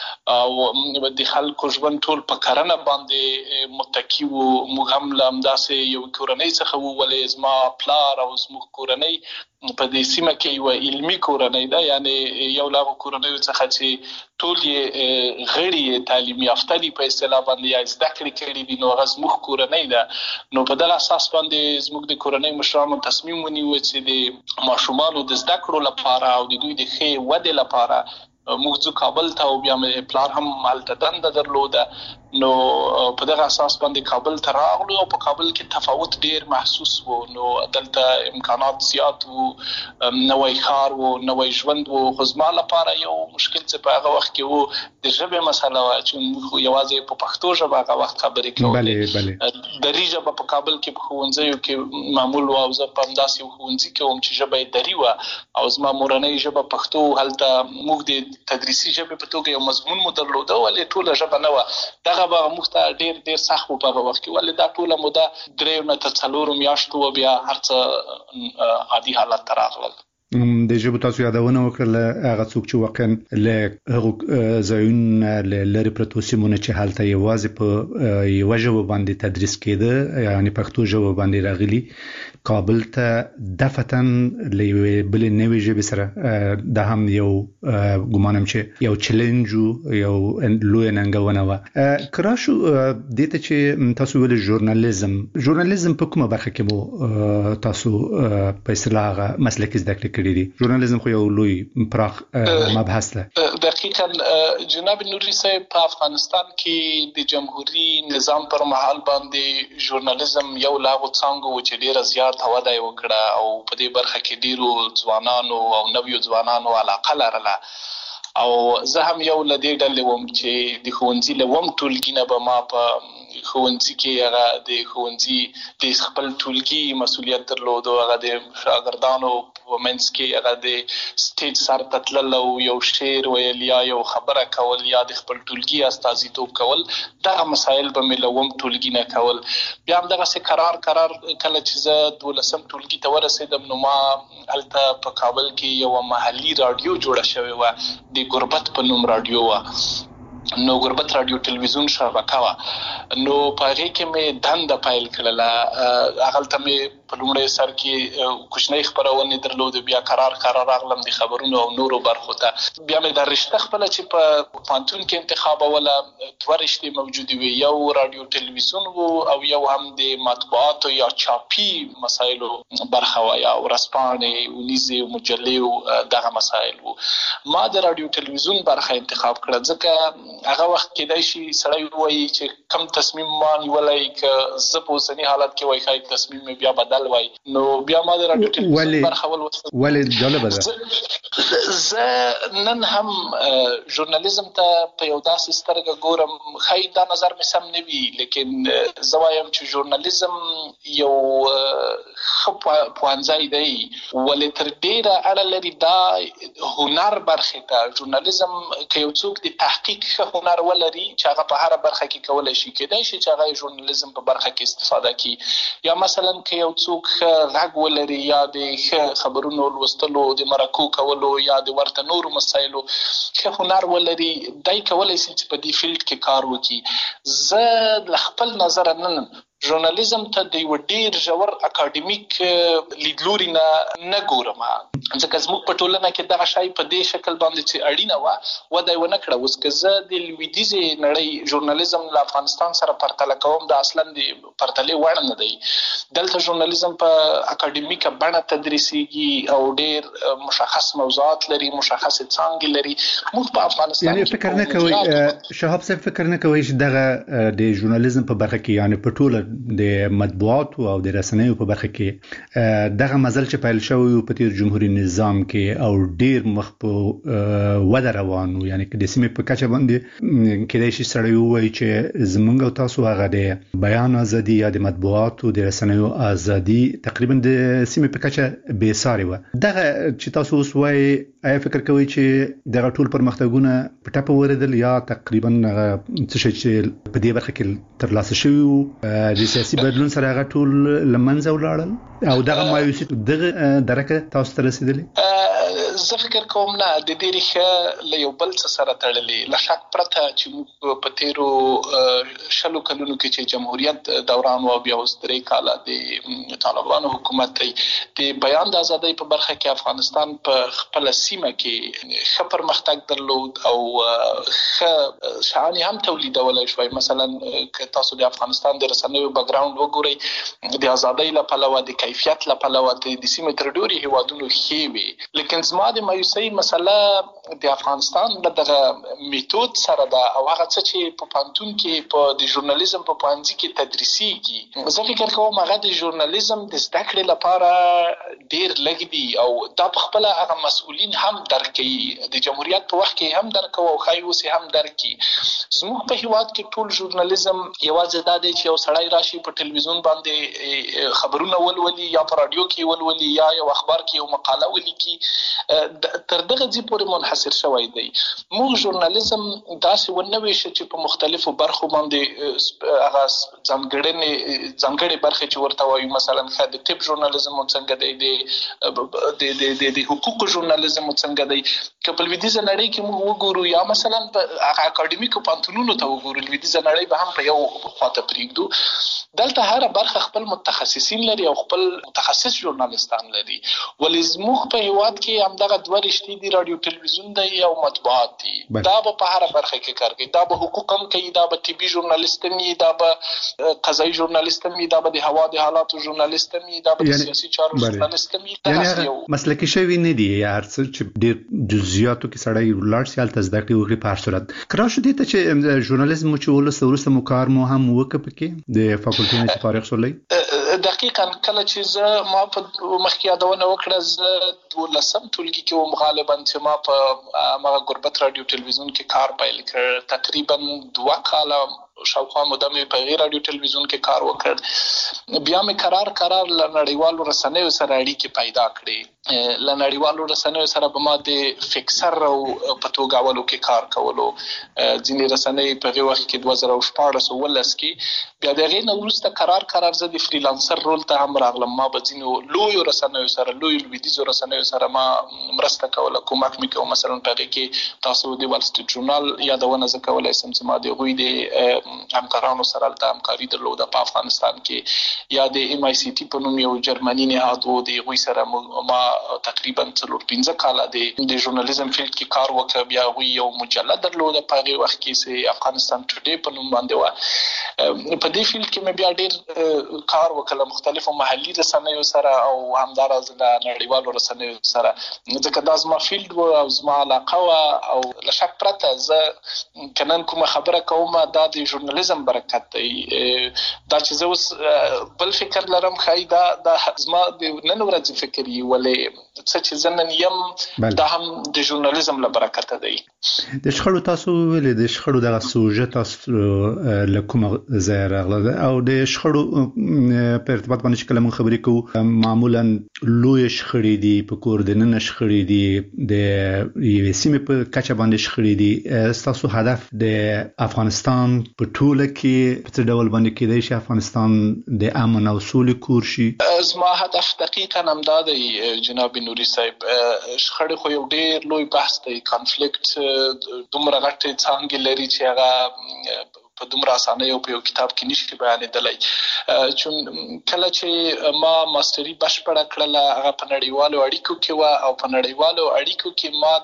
او د خلکو ژوند ټول په کرنه باندې متکي و. موږ هم له همداسې یو کورنۍ څخه وو، ولې زما پلار او زموږ کورنۍ په دې سیمه کې یوه علمي کورنۍ ده، یعنې یو له هغو کورنیو څخه چې ټول یې غړي یې تعلیم یافته دي په اصطلاح باندې یا زده کړې کړي دي، نو هغه زموږ کورنۍ ده. نو په دغه اساس باندې زموږ د کورنۍ مشرانو تصمیم ونیو چې د ماشومانو د زده کړو لپاره او د دوی د ښې ودې لپاره موږ ځو کابل ته او بیا مې پلار هم هلته دنده درلوده. نو په دغه اساس باندې کابل ته راغلو او په کابل کې تفاوت ډیر محسوس و. نو دلته امکانات زیات وو، نوی ښار وو، نوی ژوند وو، خو زما لپاره یو مشکل چې په هغه وخت کې وو د ژبې مسله وه چې موږ یوازې په پښتو ژبه هغه وخت خبرې کولې. دري ژبه په کابل کې په ښوونځیو کې معمول وه او زه په همداسې یو ښوونځي کې وم چې ژبه یې دري وه او زما مورنۍ ژبه پښتو. هلته موږ د تدریسي ژبې په توګه یو مضمون مو درلوده، ولې ټوله ژبه نه وه. دغه به موږ ته ډېر ډېر سخت و په هغه وخت کې، ولې دا ټوله موده درېیو نه تر څلورو میاشتو وه، بیا هر څه عادي حالت ته راغلل. د ژبو تاسو یادونه وکړه هغه څوک چې واقعا له هغه ځایونو لري پرتو سیمونه چې حالت یوازې په یو ژبه باندې تدریس کېده یعنی پښتو ژبه باندې راغلي کابل ته دفتن له بل نوې ژبه سره د هم یو ګمانم چې یو چیلنج یو لوی ننګونه و کراشو دته چې تاسو ویل ژورنالیزم ژورنالیزم په کومه برخه کې مو تاسو په اصطلاح مسلک زده کړی دي ژورنالیزم خو یو لوی پراخ مبحث ده دقیقاً جناب نوري صاحب په افغانستان کې د جمهوریت نظام پر مهال باندې ژورنالیزم یو لاغو څنګه چې ډیره زیات وده وکړه او په دې برخه کې ډیرو ځوانانو او نویو ځوانانو علاقه لرله او زه هم یو لدې ډلې وم چې د ښوونځي له وم ټولګي نه به ما په ښوونځي کې هغه د ښوونځي د خپل ټولګي مسؤلیت درلود او هغه د شاګردانو په منځ کې هغه د سټیج سر ته تلل او یو شعر ویل یا یو خبره کول یا د خپل ټولګي استازیتوب کول دغه مسایل به مې له وم ټولګي نه کول. بیا هم دغسې قرار قرار کله چې زه دولسم ټولګي ته ورسېدم نو ما هلته په کابل کې یوه محلي راډیو جوړه شوې وه د غربت په نوم راډیو وه نو غربت رادیو ټلویزیون شبکه وه نو په هغې کې مې دنده پیل کړله هغلته مې په لومړی سر کې کوچنۍ خپرونې درلودې بیا قرار قرار راغلم د خبرونو او نورو برخو ته بیا مې دا رشته خپله چې په پوهنتون کې انتخابوله دوه رشتې موجودې وې یو رادیو ټلویزیون و او یو هم د مطبوعاتو یا چاپي مسایلو برخه وه یا ورځپاڼې ونیزې مجلې دغه مسایل و ما د رادیو ټلویزیون برخه انتخاب کړه ځکه هغه وخت کېدای شي سړی ووایي چې کم تصمیم ما نیولی که زه په اوسني حالت کې وایي ښایي تصمیم مې بیا بدل وای نو بیا ما د راډیو ټلویزیون برخه ولوستله ولې جالبه ده زه نن هم ژورنالیزم ته په یو داسې سترګه ګورم ښایي دا نظر مې سم نه وي لیکن زه وایم چې ژورنالیزم یو ښه پوهنځی دی ولې تر ډېره اړه لري دا هنر برخې ته ژورنالیزم که یو څوک د تحقیق ښه هنر ولري چې هغه په هره برخه کې کولی شي کېدای شي چې هغه ژورنالیزم په برخه کې استفاده کړي یا مثلا که یو څوک ښه غږ ولري یا د ښه خبرونو لوستلو د مرکو کولو یا د ورته نورو مسایلو ښه هنر ولري دی کولی شي چې په دې فیلډ کې کار وکړي. زه له خپل نظره نن ژورنالیزم ته د یو ډیر ژور اکاډمیک لیدلوري نه نه ګورم ځکه زموږ په ټولنه کې دغه شی په دې شکل باندې چې اړینه وه وده یې ونه کړه. اوس که زه د لویدیځې نړۍ ژورنالیزم له افغانستان سره پرتله کوم دا اصلا د پرتلې وړ نه دی. دلته ژورنالیزم په اکاډمیکه بڼه تدریسیږي او ډیر مشخص موضوعات لري مشخصې څانګې لري. موږ په افغانستان یعنی فکر نه کوئ شهاب صاحب فکر نه کوئ چې دغه د ژورنالیزم په برخه کې یعنی په ټوله د مطبوعاتو او د رسنیو په برخه کې دغه مزل چې پیل شوی په تیر جمهوریت نظام کې او ډیر مخ په وده روانو یعنی د سیمې په کچه باندې کېدای شي سړی ووایي چې زمونږ او تاسو هغه د بیان ازادي یا د مطبوعاتو د رسنیو ازادي تقریبا د سیمې په کچه بې ساري وه. دغه چې تاسو اوس وایي آیا فکر کوئ چې دغه ټول پرمختګونه په ټپه ورېدل یا تقریبا څه شی چې په دې برخه کې ترلاسه شوي د سیاسي بدلون سره هغه ټول لمنځه ولاړل او دغه مایوسي دغه درکه تاسو ته رسیدلې؟ زه فکر کوم نه د دې ریښه له یو بل څه سره تړلې له شک پرته چې موږ په تیرو شلو کلونو کې چې جمهوریت دوران و بیا اوس درې کاله د طالبانو حکومت دی د بیان د ازادۍ په برخه کې افغانستان په خپله سیمه کې ښه پرمختګ درلود او ښه شعانې هم تولیدولی شوی. مثلا که تاسو د افغانستان د رسنیو بګراوند وګورئ د ازادۍ له پلوه د کیفیت له پلوه د سیمې تر ډېرو هیوادونو ښې وې لیکن زما د مایوسۍ مسله د افغانستان له دغه میتود سره ده او هغه څه چې په پوهنتون کې په د ژورنالیزم په پوهنځي کې تدریسیږي. زه فکر کوم هغه د ژورنالیزم د زده کړې لپاره ډېر لږ دي او دا په خپله هغه مسؤلین هم درک کوي د جمهوریت په وخت کې هم درک کوي او ښایي اوس هم درک کړي. زموږ په هیواد کې ټول ژورنالیزم یوازې دا دی چې یو سړی راشي په ټلویزیون باندې خبرونه ولولي یا په راډیو کې ولولي یا یو اخبار کې یو مقاله ولیکي تر دغه ځای پورې منحصر منحصر شوی دی. موږ ژورنالیزم داسې ونوي چې په مختلفو برخو باندې هغه ځانګړنې ځانګړې برخې چې ورته وایي، مثلا ښه د طب ژورنالیزم څنګه دی، د د د د حقوقو ژورنالیزم څنګه دی. که په لویدیځه نړۍ کې موږ وګورو یا مثلا په هغه اکاډمیکو پوهنتونونو ته وګورو، لویدیځه نړۍ به هم په یو خواته پرېږدو. دلته هر برخه خپل متخصصین لري او خپل متخصص ژورنالیستان لري. ولې زموږ په هیواد کې همدغه دوه رشتې دي، رادیو تلویزیون دی او مطبوعات دي. دا به په هر برخه کې کار کوي، دا به حقوق هم کوي، دا به طبي ژورنالیست هم وي، دا به قضایي ژورنالیست هم وي، دا به د هوا د حالاتو ژورنالیست هم وي، دا به د سیاسي چارو ژورنالیست هم وي. یعنې مسلکي شوي نه دي یا هر څه چې ډېر جزئیاتو کې سړی ولاړ شي هلته زده کړې وکړي. په هر صورت که راشو دې ته چې ژورنالیزم مو چې ولسته وروسته مو کار مو هم وکړه پکې د فاکولټي نه چې فارغ شولئ؟ دقیقاً کله چې زه ما په مخکې یادونه وکړه، زه دولسم ټولګي کې وم غالبا چې ما په هغه غربت رادیو تلویزیون کې کار پیل کړ. تقریبا دوه کاله شاوخوا موده مې په غیر رادیو تلویزیون کې کار وکړ. بیا مې قرار قرار له نړیوالو رسنیو سره اړیکې پیدا کړې. له نړیوالو رسنیو سره به ما د فکسر او په توګاولو کې کار کولو. ځینې رسنۍ په هغه وخت کې دوه زره شپاړس او ولس کې. بیا د هغې نه وروسته قرار قرار زه د فریلانسر رول ته هم راغلم. ما به ځینو لویو رسنیو سره لویو لویدیځو رسنیو سره ما مرسته کوله، کومک مې کوه. مثلا په هغې کې تاسو د وال سټریټ ژورنال یادونه زه کولی شم چې ما د هغوی د همکارانو سره هلته همکاري درلوده په افغانستان کې، یا د ایم آی سی ټي په نوم یو جرمني نهاد و، د هغوی سره ما تقریبا څلور پنځه کاله د ژورنالیزم فیلډ کې کار وکړ. بیا هغوی یو مجله درلوده په هغې وخت کې چې افغانستان ټوډې په نوم باندې وه. په دې فیلډ کې مې بیا ډېر کار وکړ مختلفو محلي رسنیو سره او همداراز له نړیوالو رسنیو سره، ځکه دا زما فیلډ و او زما علاقه وه. او له شک پرته زه که نن کومه خبره کوم دا د ژورنالیزم برکت دی. دا چې زه اوس بل فکر لرم ښایي دا دا زما د نن ورځې فکر وي، ولې څه چې زه نن یم دا هم د ژورنالیزم له برکته دی. د شخړو تاسو ویلې د شخړو دغه سوژه تاسو له کومه ځایه راغله او د شخړو په ارتباط باندې چې کله موږ خبرې کوو معمولا لویې شخړې دي، په کور دننه شخړې دي، د یوې سیمې په کچه باندې شخړې دي. ستاسو هدف د افغانستان په ټوله کې په څه ډول باندې کېدای شي افغانستان د امن او سولې کور شي؟ زما هدف دقیقاً همدا دی جناب نوري صاحب. شخړې خو یو ډېر لوی بحث دی. کانفلیکټ دومره غټې څانګې لري چې هغه په دومره اسانۍ او په یو کتاب کې نشي بیانېدلی. چون کله چې ما ماستري بشپړه کړله هغه په نړیوالو اړیکو کې وه او په نړیوالو اړیکو کې ما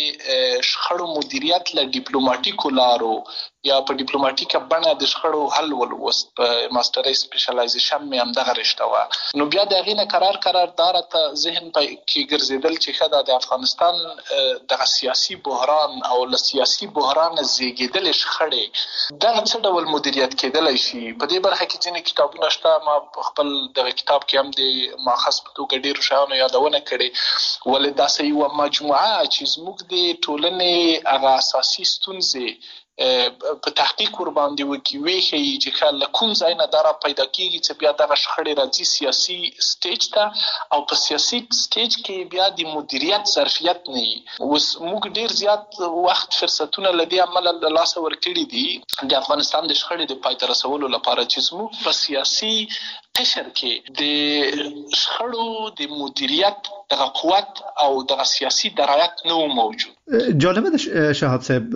د شخړو مدیریت له ډیپلوماټیکو لارو یا په ډیپلوماټیکه بڼه د شخړو حل ولوست. په ماستري سپیشلایزیشن مې همدغه رشته وه. نو بیا د هغې نه قرار قرار دا راته ذهن کې ګرځېدل چې ښه دا د افغانستان دغه سیاسي بحران او له سیاسي بحرانه زیږېدلې شخړې دا څه ډول مدیریت کېدلی شي. په دې برخه کې ځینې کتابونه شته. ما په خپل دغه کتاب کې هم د ماخذ په توګه ډېرو شیانو یادونه کړې، ولې داسې یوه مجموعه چې زموږ د ټولنې هغه اساسي ستونزې په تحقیق ور باندې وکړي، وښیي چې ښه له کوم ځای نه دا را پیدا کېږي چې بیا دغه شخړې راځي سیاسي سټیج ته، او په سیاسي سټیج کې بیا د مدیریت ظرفیت نه وي. اوس موږ ډېر زیات وخت فرصتونه له دې امله له لاسه ورکړي دي د افغانستان د شخړې د پای ته رسولو لپاره چې زموږ په سیاسي قشر کې د شخړو د مدیریت دغه قوت او دغه سیاسي درایت نه موجود. جالبه ده شهاب صاحب،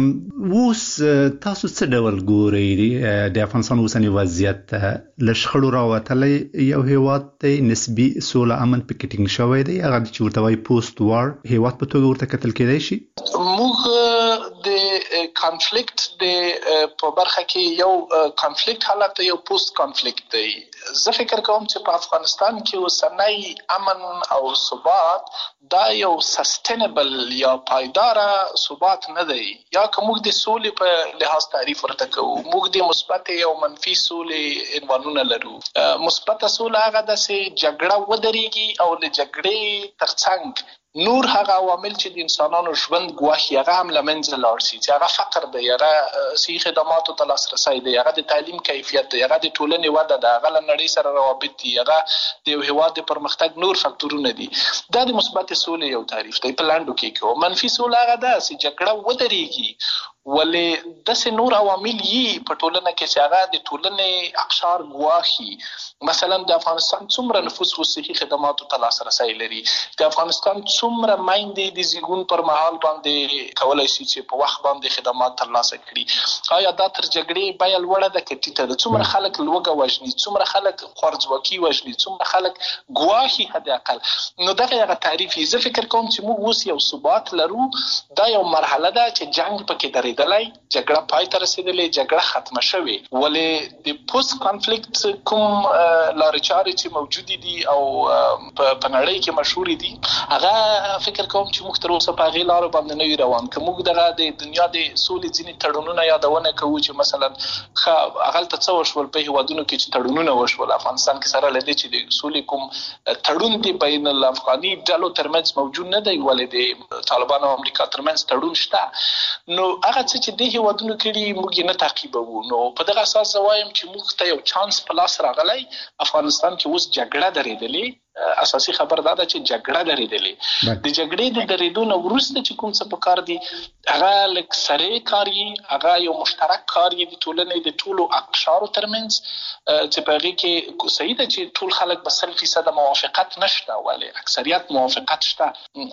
اوس تاسو څه ډول ګورئ د افغانستان اوسنی وضعیت؟ له شخړو راوتلی یو هیواد دی، نسبي سوله امن پکې ټینګ شوی دی، هغه چې ورته وایي پوسټ وار هیواد په توګه ورته کتل کېدای شي. موږ د کانفلیکټ د په برخه کې یو کانفلیکټ حالت یو پوسټ کانفلیکټ دی. زه فکر کوم چې په افغانستان کې اوسنی امن او ثبات دا یو سستینبل یا پایداره ثبات نه دی. یا که موږ د سولې په لحاظ تعریف ورته کوو، موږ د مثبت او منفي سولې عنوانونه لرو. مثبت سوله هغه ده چې جګړه ودرېږي او د جګړې ترڅنګ نور هغه عوامل چې د انسانانو ژوند ګواهي هغه هم لمنځه لاړ شي، چې هغه فقر دی، هغه صحي خدماتو ته لاسرسی دی، هغه د تعلیم کیفیت دی، هغه د ټولنې وده ده، هغه له نړۍ سره روابط دي، هغه د یو هېواد د پرمختګ نور فکتورونه دي. دا د مثبت سولې یو تعریف دی په لاندو کې کو. منفي سوله هغه ده چې جګړه ودرېږي، ولې داسې نور عوامل یې په ټولنه کې چې هغه د ټولنې اقشار ګواهي. مثلا د افغانستان څومره نفوس و صحي خدماتو ته لاسرسی لري، د افغانستان څومره میندې د زیږون پر مهال باندې کولی شي چې په وخت باندې خدمات ترلاسه کړي. آیا دا تر جګړې بیه لوړه ده که ټیټه ده؟ څومره خلک لوږه وژني، څومره خلک خوارځواکي وژني، څومره خلک ګواهي حد اقل. نو دغه هغه تعریف یې. زه فکر کوم چې موږ اوس یو ثبات لرو، دا یو مرحله ده چې جنګ پکې درېدلی، جګړه پای ته رسېدلې، جګړه ختمه شوې، ولې د پوست کانفلیکټ کوم لارې چارې چې موجودې دي او په نړۍ کې مشهورې دي، هغه فکر کوم چې موږ تر اوسه په هغې لارو باندې نه یو روان. که موږ دغه د دنیا د سولې ځینې تړونونه یادونه کوو چې مثلا هغلته څه وشول په هېوادونو کې چې تړونونه وشول، افغانستان کې سره له دې چې د سولې کوم تړون دی بین الافغاني ډلو ترمنځ موجود نه دی، ولې د طالبانو او امریکا ترمنځ تړون شته. نو هغه څه چې د هېوادونو کړي موږ یې نه تعقیبوو. نو په دغه اساس زه وایم چې موږ ته یو چانس په لاس راغلی. افغانستان کې اوس جګړه درېدلې، اساسي خبر دا ده چې جګړه درېدلې. د جګړې د درېدو نه وروسته چې کوم څه پکار دي هغه لږ سرې کار یې، هغه یو مشترک کار یې د ټولنې د ټولو اقشارو ترمنځ، چې په هغې کې صحیح ده چې ټول خلک به سل فیصده موافقت نشته، ولې اکثریت موافقت شته.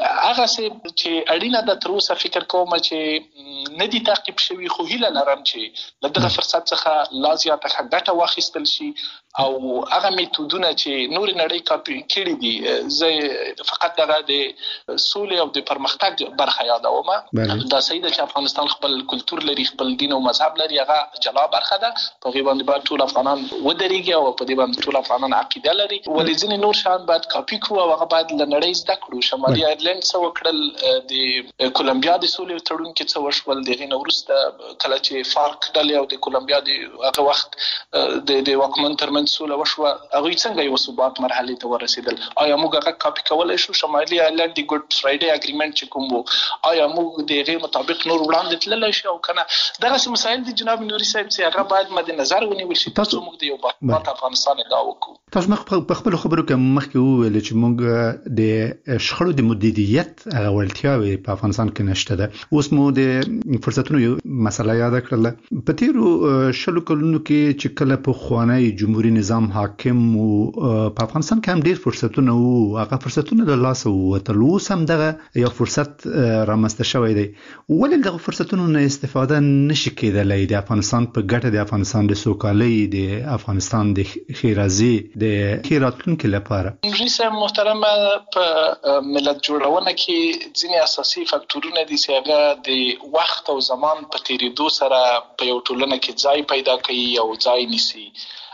هغسې چې اړینه ده تر اوسه فکر کوم چې نه دي تعقیب شوي، خو هیله لرم چې له دغه فرصت څخه لا زیاته ګټه واخیستل شي او هغه میتودونه چې نورې نړۍ کاپي کړي دي، زه فقط دغه د سولې او د پرمختګ برخه یادوم. دا صحیح ده چې افغانستان خپل کلتور لري، خپل دین او مذهب لري، هغه جلا برخه ده، په هغې باندې باید ټول افغانان ودرېږي او په دې باندې ټول افغانان عقیده لري. ولې ځینې نور شیان باید کاپي کړو او هغه باید له نړۍ زده کړو. شمالي آیرلینډ څه وکړل، د کولمبیا د سولې تړون کې څه وشول، د هغې نه وروسته کله چې فارک ډلې او د کولمبیا د هغه وخت د واکمن ترمنځ سوله وشوه، هغوی څنګه یو ثبات مرحلې ته ورسېدل؟ آیا موږ هغه کاپي کولی شو؟ شمالي آیرلینډ د ګډ فرایډې اګریمنټ چې کوم و، آیا موږ د هغې مطابق نور وړاندې تللی شو او که نه؟ دغسې مسایل دي جناب نوري صاحب چې هغه باید مد نظر ونیول شي تر څو موږ د یو باثبات افغانستان ادعا وکړو. تاسو مخ په خپلو خبرو کې مخکې وویل چې موږ د شخړو د مدیریت هغه وړتیاوې په افغانستان کې نشته ده. اوس مو د فرصتونو یو مسله یاده کړله. په تېرو شلو کلونو کې چې کله پخوانی جمهوري نظام حاکم و په افغانستان کې هم ډېر فرصتونه وو، هغه فرصتونه له لاسه ووتل. اوس هم دغه یو فرصت رامنځته شوی دی، ولې دغه فرصتونو نه استفاده نشي کېدلی د افغانستان په ګټه، د افغانستان د سوکالۍ، د افغانستان د ښېرازۍ، د ښې راتلونکي لپاره؟ نوري صاحب محترمه، په ملت جوړونه کې ځینې اساسي فکتورونه دي چې هغه د وخت او زمان په تېرېدو سره په یو ټولنه کې ځای پیدا کوي او ځای نیسي.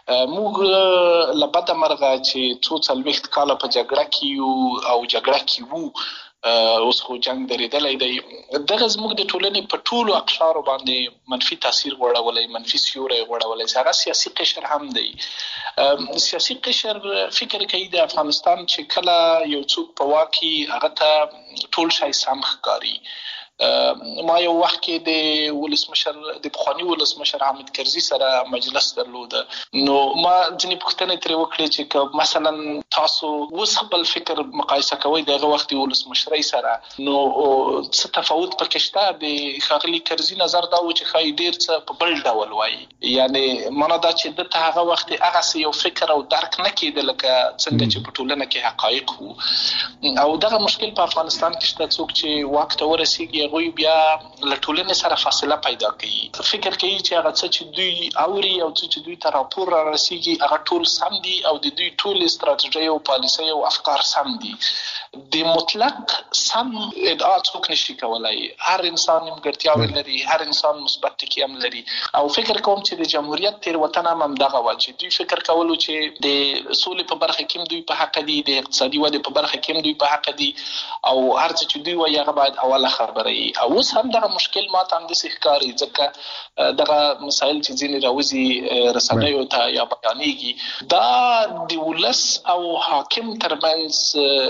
موږ له بده مرغه چې څو څلوېښت کاله په جګړه کې یو او جګړه کې وو، اوس خو جنګ درېدلی دی. دغه زموږ د ټولنې په ټولو اقشارو باندې منفي تاثیر غوړولی، منفي سیوری غوړولی. هغه سیاسي قشر هم دی. سیاسي قشر فکر کوي د افغانستان چې کله یو څوک په واک کې هغه ته ټول شی سم ښکاري. ما یو وخت کې د ولسمشر د پخواني ولسمشر حامد کرزي سره مجلس درلوده، نو ما ځینې پوښتنې ترې وکړې چې که مثلا تاسو اوس خپل فکر مقایسه کوئ د هغه وخت د ولسمشرۍ سره، نو څه تفاوت پکې شته؟ د ښاغلي کرزي نظر دا و چې ښایي ډېر څه په بل ډول وایي، یعنې معنا دا چې ده ته هغه وخت هغسې یو فکر او درک نه کېده لکه څنګه چې په ټولنه کې حقایق وو. او دغه مشکل په افغانستان کې شته. څوک چې واک ته ورسېږي هغوی بیا له ټولنې سره فاصله پیدا کوي، فکر کوي چې هغه څه چې دوی اوري او څه چې دوی ته راپور را رسېږي هغه ټول سم دي او د دوی ټولې ستراتیژۍ او پالیسۍ او افکار سم دي. د مطلق سم ادعا څوک نشي کولی. هر انسان نیمګړتیاوې لري، هر انسان مثبت ټکي هم لري. او فکر کوم چې د جمهوریت تېروتنه هم همدغه وه چې دوی فکر کولو چې د سولې په برخه کې هم دوی په حقه دي، د اقتصادي ودې په برخه کې هم دوی په حقه دي، او هر څه چې دوی وایي هغه باید اوله خبره وي. او اوس هم دغه مشکل ما ته همداسې ښکاري، ځکه دغه مسایل چې ځینې راوځي رسنیو ته یا بیانېږي، دا د ولس او حاکم ترمنځ فاصله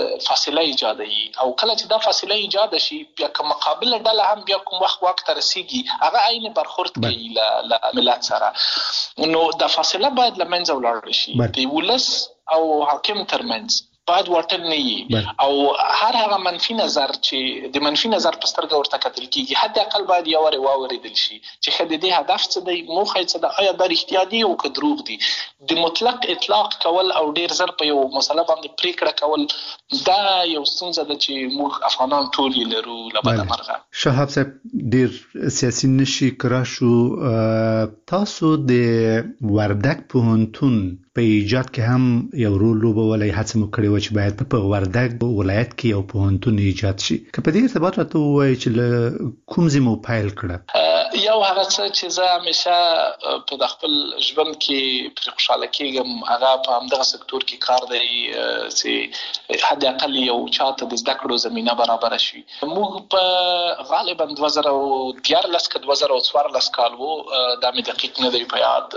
فاصله ایجادوي او کله چې دا فاصله ایجاد شي بیا کوم مقابله ډله هم بیا کوم وخت وخت رسیږي هغه عین برخورد کوي له ملت سره نو دا فاصله باید لمنځه ولاړ شي د ولس او حاکم ترمنځ باید ورټل نه وي او هر هغه منفي نظر چې د منفي نظر په سترګه ورته کتل کیږي حتی اقل باید یو ور واوریدل شي چې خدای دې هدف څه دی موخه څه ده آیا دا رښتیا دي او که دروغ دي د مطلق اطلاق کول او ډیر زر په یو مسله باندې پریکړه کول دا یو ستونزه ده چې موږ افغانان ټول لرو لبد مرغه. شهاب صاحب ډیر سیاسي نشي کراشو تاسو د وردک پوهنتون په ایجاد کې هم یو رول لوبولای هڅه مو کړې و چې باید په وردک ولایت کې یو پوهنتون ایجاد شي که په دې ارتباط راته ووایي چې له کوم ځای مو پیل کړه؟ یو هغه څه چې زه همیشه په د خپل ژوند کې پرې خوشحاله کېږم هغه په همدغه سکتور کې کار دی چې حد اقل یو چاته د زده کړو زمینه برابره شي. موږ په غالبا دوه زره دیارلس که دوه زره څوارلس کال و دا مې دقیق نه دی په یاد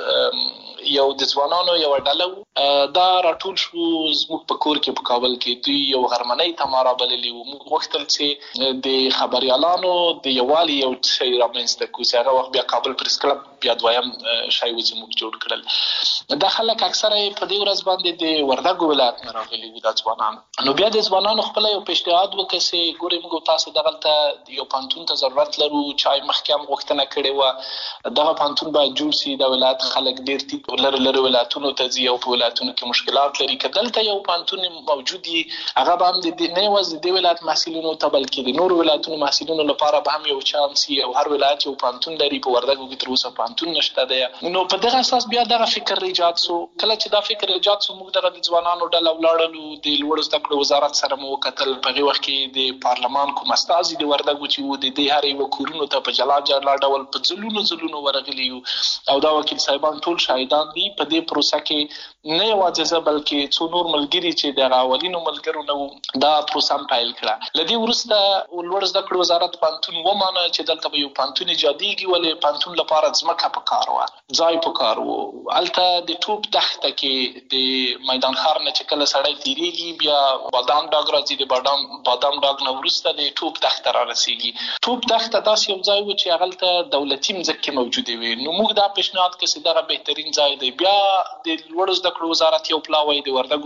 یو د ځوانانو یو ډله دا راټول شو زموږ په کور کې په کابل کې دوی یو غرمنۍ ته ما رابللي وو. موږ غوښتل چې د خبریالانو د یووالي یو شی رامنځته کړو چې هغه وخت بیا کابل پریس کلب بیا دویم شی و چې موږ جوړ کړل. دا خلک اکثره په دې ورځ باندې د وردګو ولایت نه راغلي وو دا ځوانان. نو بیا د ځوانانو خپل یو پیشنهاد وکړ چې ګورئ موږ تاسو دغلته یو پوهنتون ته ضرورت لرو چې مخکې هم غوښتنه کړې وه دغه پوهنتون باید جوړ شي. د ولایت خلک ډېر دي لرې لرې ولایتونو ته ځي او په ولایتونو کې مشکلات لري که دلته یو پوهنتون موجود وي هغه به هم د نه یوازې د ولایت محصلینو ته بلکې د نورو ولایتونو محصلینو لپاره به هم یو چانس وي او هر ولایت یو پوهنتون لري. په وردګو کې تر اوسه پوهنتون نشته دی. نو په دغه اساس بیا دغه فکر ایجاد سو. کله چې دا فکر ایجاد سو موږ دغه د ځوانانو ډله ولاړلو د لوړو زده کړو وزارت سره مو وکتل. په هغې وخت کې د پارلمان کوم استازي د وردګو چې وو د دې هر یوه کورونو ته په جلا جلا ډول په ځلونو ځلونو ورغلي یو او دا وکیل صاحبان ټول شاهدان دي. په دې پروسه کې نه یوازې زه بلکې څو نور ملګري چې د اولینو ملګرو نه وو دا پروسه هم پیل کړه. له دې وروسته لوړ زده کړو وزارت پوهنتون ومانه چې دلته به یو پوهنتون ایجادېږي ولې پوهنتون لپاره ځمکه پکار وه ځای پکار و. هلته د توپ دښته کې د میدان ښار نه چې کله سړی تېرېږي بیا بادام ډاګ راځي د بادام بادام ډاګ نه وروسته د توپ دښته را رسېږي. توپ دښته داسې یو ځای و چې هغلته دولتي مځکې موجودې وې. نو موږ دا پیشنهاد کړ چې دغه بهترین ځای دی. بیا د لوړو زده کړو وزارت یو پلاوی د وردګو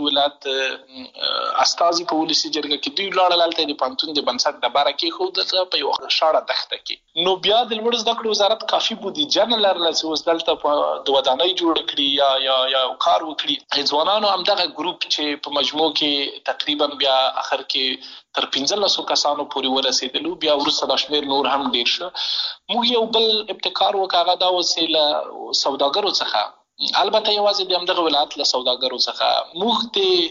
ولایت استازي په ولسي جرګه کې دوی ولاړل هلته د پوهنتون د بنسټ ډبره کېښودله په یوه شاړه دښته کې. نو بیا د لوړو زده کړو وزارت کافي بودیجه نه لرله چې اوس دلته د ودانۍ جوړه کړي یا یا یا کار وکړي. ځوانانو همدغه ګروپ چې په مجموع کې تقریبا بیا اخر کې تر پنځلسو کسانو پورې ورسېدلو. بیا وروسته دا شمېر نور هم ډېر شه. موږ یو بل ابتکار وکړ هغه دا و چې له سوداګرو څخه البته یوازې د همدغه ولایت له سوداګرو څخه موږ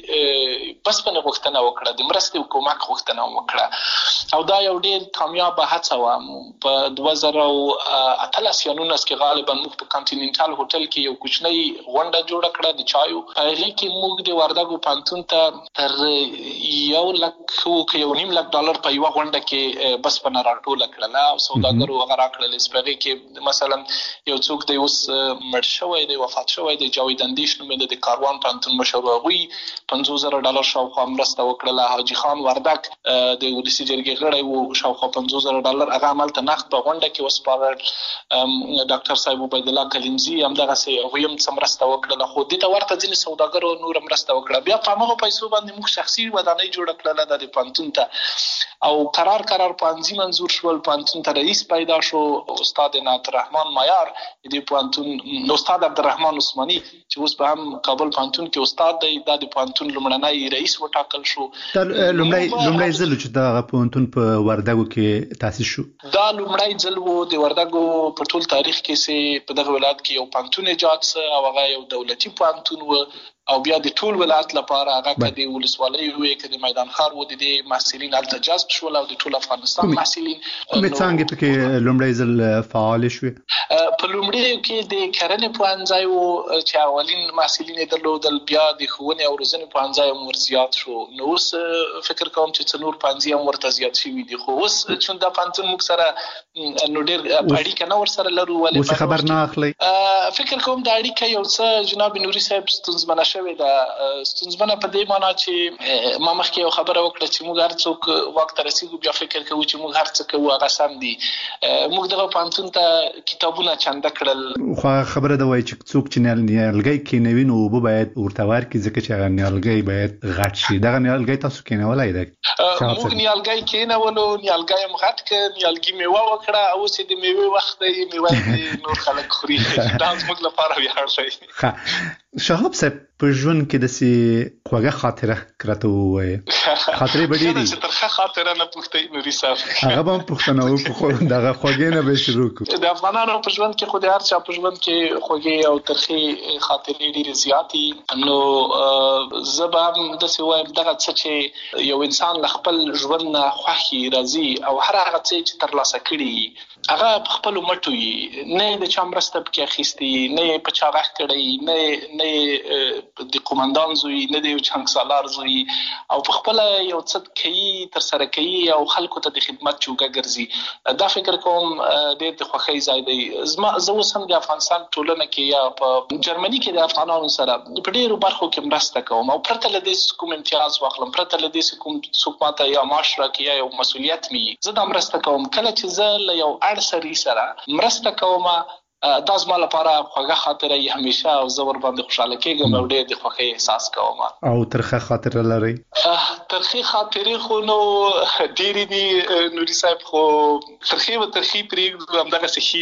د بسپنې غوښتنه وکړه د مرستې او کومک غوښتنه وکړه او دا یو ډېر کامیابه هڅه وه. په دوه زره اتلس یا نولس کې غالبا موږ په کانټیننټال هوټل کې یو کوچنۍ غونډه جوړه کړه د چایو. په هغې کې موږ د وردګو پوهنتون ته تر یو لک که یو نیم لک ډالر په یوه غونډه کې بسپنه راټوله کړله او سوداګرو هغه راکړلې. په هغې کې مثلا یو څوک دی اوس مړ شوی دی وفات شوی دی جاوید اندیش نومېده د کاروان پوهنتون مشر و هغوی پنځوس زره ډالر شاوخوا مرسته وکړله. حاجي خان وردک د ولسي جرګې غړی و شاوخوا پنځوس زره ډالر هغه هملته نقد په غونډه کې وسپارل. ډاکټر صاحب عبیدالله کلیمزي همدغسې هغوی هم څه مرسته وکړله. خو دې ته ورته ځینې سوداګرو نوره مرسته وکړه. بیا په همغو پیسو باندې موږ شخصي ودانۍ جوړه کړله دا د پوهنتون ته او قرار قرار پوهنځي منظور شول. پوهنتون ته رئیس پیدا شو استاد عنایت الرحمن مایار د دې پوهنتون استاد عبدالرحمن عثماني چې اوس په هم کابل پوهنتون کې استاد دی دا د پوهنتون لومړنی رئیس وټاکل شو. لومړی لومړی ځل چې دغه پوهنتون په وردګو کې تاسیس شو دا لومړی ځل و د وردګو په ټول تاریخ کې چې په دغه ولایت کې یو پوهنتون ایجاد سه او هغه یو دولتي پوهنتون و او بیا د ټول ولایت لپاره هغه که د ولسوالۍ وې که د میدان ښار و د دې محصلین هلته جذب شول او د ټول افغانستان محصلین. کومې څانګې پکې لومړی ځل فعالې شوې؟ په لومړیو کې د کرنې پوهنځی و چې اولین محصلین یې درلودل. بیا د ښوونې او روزنې پوهنځی هم ور زیات شو. نو اوس فکر کوم چې څه نور پوهنځي هم ورته زیات شوي دي. خو اوس چون دا پوهنتون موږ سره نو ډېر اړیکه نه ورسره لرو. اوس خبر نه اخلئ؟ فکر کوم دا اړیکه یو څه جناب نوري صاحب ستونزمنه شوې ده. ستونزمنه په دې معنی چې ما مخکې یو خبره وکړه چې موږ هر څوک وخت ته رسیږو بیا فکر کوو چې موږ هر څه کوو هغه سم دي. موږ دغه پوهنتون ته کتابونه چنده کړل. خو خبره ده وایي چې څوک چې نیالګی کینوي نو اوبه باید ورته ورکړي ځکه چې هغه نیالګی باید غټ شي. دغه نیالګی تاسو کینولی دی؟ موږ نیالګی کینولو، نیالګی هم غټ کړ، نیالګي میوه وکړه، اوس یې د میوې وخت دی، میوه یې نور خلک خوري. دا زموږ لپاره ویاړ دی. شهاب صاحب په ژوند کې داسې خوږه خاطره راته ووایه. خاطرې به ډېرې چې ترخه خاطره نه پوښتئ نوري صاحب. هغه به هم پوښتنه وکړو، دغه خوږې نه به شروع کړو. د افغانانو په ژوند کې خو د هر چا په ژوند کې خوږې او ترخې خاطرې ډېرې زیاتې. نو زه به هم داسې وایم دغه څه چې یو انسان له خپل ژوند نه خوښي راځي او هر هغه څه چې ترلاسه کړي هغه په خپلو مټو وي، نه د چا مرسته پکې اخیستې، نه یې په چا غږ کړی، نه نه د قومندان زوی، نه د یو جنګسالار زوی، او په خپله یو څه کوي ترسره کوي او خلکو ته د خدمت چوکه ګرځي. دا فکر کوم ډېر د خوښۍ ځای دی. زما زه اوس هم د افغانستان ټولنه کې یا په جرمني کې د افغانانو سره په ډېرو برخو کې مرسته کوم او پرته له دې کوم امتیاز واخلم، پرته له دې کوم څوک ماته یا معاش راکړي یا یو مسؤلیت مې زه دا مرسته کوم. کله چې زه له یو اړ سړي سره مرسته کوم دا زما لپاره خوږه خاطره یې همیشه او زه ورباندې خوشحاله کېږم او ډېر د خوښۍ احساس کوم. او ترخه خاطره لرئ؟ ترخې خاطرې خو نو ډېرې دي نوري صاحب، خو ترخې و ترخې پرېږدو همدغسې ښې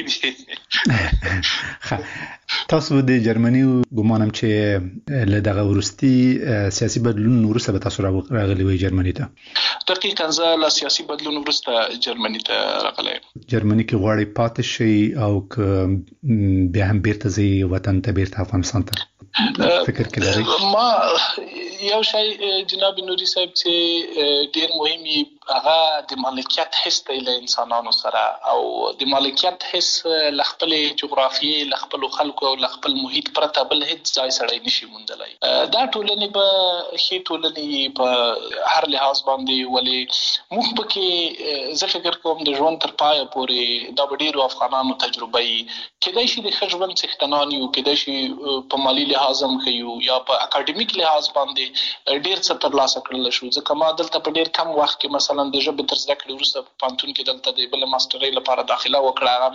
دي. تاسو د جرمني ګمانم چې له دغه وروستي سیاسي بدلون وروسته به تاسو راغلي وئ جرمني ته؟ دقیقاً زه له سیاسي بدلون وروسته جرمني ته راغلی. جرمني کې غواړئ پاتې شئ او که بیا هم بیرته ځئ وطن ته، بیرته افغانستان ته فکر کې لرئ؟ ما یو شی جناب نوري صاحب چې ډېر مهم وي هغه د مالکیت حس دی له انسانانو سره، او د مالکیت حس له خپلې جغرافیې، له خپلو خلکو او له خپل محیط پرته بل هېڅ ځای سړی نشي موندلی. دا ټولنې به ښې ټولنې په هر لحاظ باندې، ولې موږ پکې زه فکر کوم د ژوند تر پایه پورې دا به ډېرو افغانانو تجربه وي. کیدای شي د ښه ژوند څښتنان یو، کیدای شي په مالي لحاظ هم ښه یو یا په اکاډمیک لحاظ باندې ډېر څه ترلاسه کړلی شو. ځکه ما دلته په ډېر کم وخت کې مثلا د ژبې تر زده کړې وروسته په پوهنتون کې دلته د بلې ماسټرۍ لپاره داخله وکړه، هغه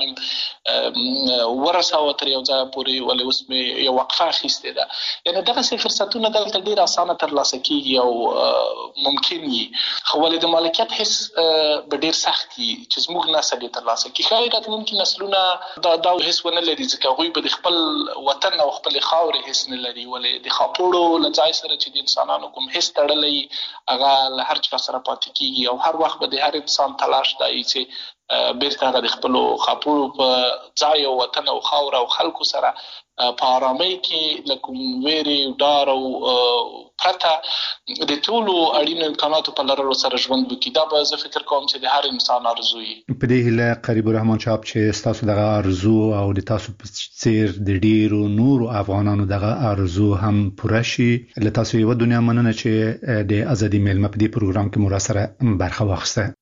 مې ورسوه تر یو ځایه پورې، ولې اوس مې یو وقفه اخیستې ده. یعنې دغسې فرصتونه دلته ډېر اسانه ترلاسه کېږي او ممکن وي، خو ولې د مالکیت حس به ډېر سخت وي چې زموږ نسل یې ترلاسه کړي. ښایي راتلونکي نسلونه دا دا حس ونه لري، ځکه هغوی به د خپل وطن او خپلې خاورې حس نه لري، ولې د خاپوړو له ځای سره چې د انسانانو کوم حس تړلی هغه له هر چا سره پاتې کېږي، او هر وخت به د هر انسان تلاش دی چې بیرته هغه د خپلو خاپوړو په ځای او وطن او خاوره او خلکو سره په آرامۍ کې له کوم ویرې ډار او پرته د ټولو اړینو امکاناتو په لرلو سره ژوند وکړي. دا به زه فکر کوم چې د هر انسان ارزو وي. په دې هیله قریب الرحمن صاحب چې ستاسو دغه ارزو او د تاسو په څیر د ډیرو نورو افغانانو دغه ارزو هم پوره شي. له تاسو یو دنیا مننه چې د ازادي میلمه په دې پروګرام کې مو سره برخه واخیسته.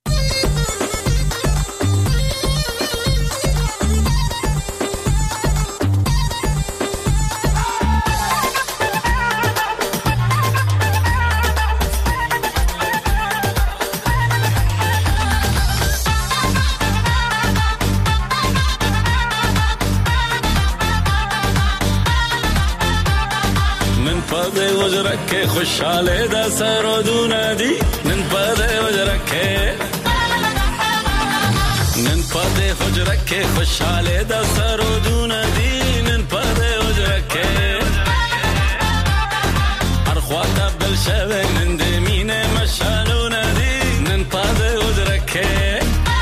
وجرکه خوشحاله دا سرودونه دی نن پده وجرکه نن پده وجرکه خوشحاله دا سرودونه دی نن پده وجرکه هر خواته بل شوه نن دی مینه مشالونه دی نن پده وجرکه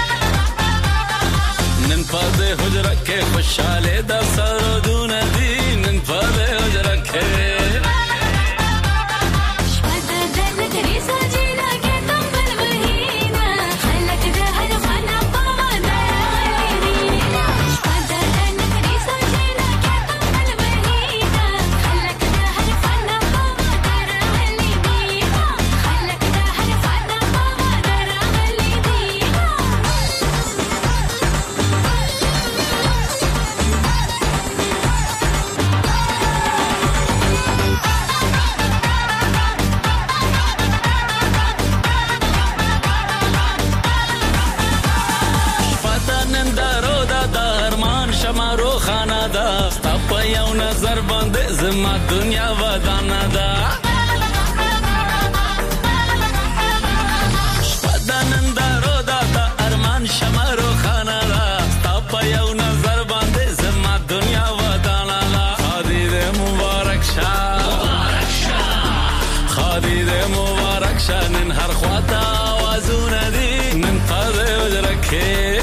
نن پده وجرکه خوشحاله دا سرودونه دی نن پده وجرکه باندې زما دنیا ودانه ده شپدانندارو دا د ارمان شمارو خانه ده ستا په یو نظر باندې زما دنیا ودانه ده خادي دې مبارک شه مبارک شه خادي دې مبارک شه نن هر خواته آوازونه دي نن په حجره کې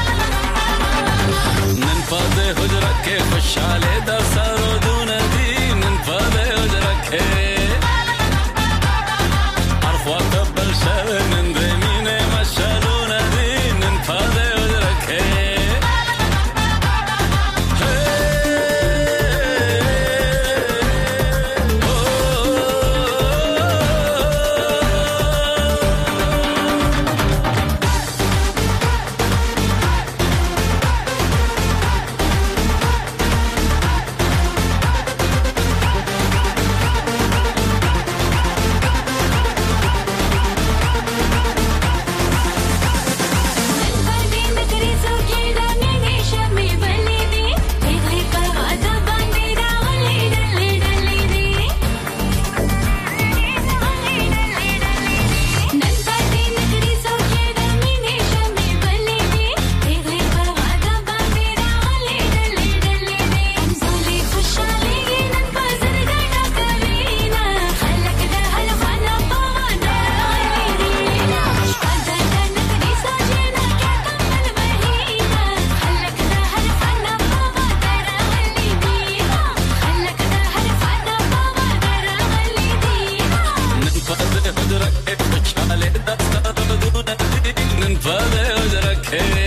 نن په حجره کې خوشاله د سرودونه دي نن په حجره کې هر خواته بل شوه نن د مینې مشالونه دي نن په حجره کې Hey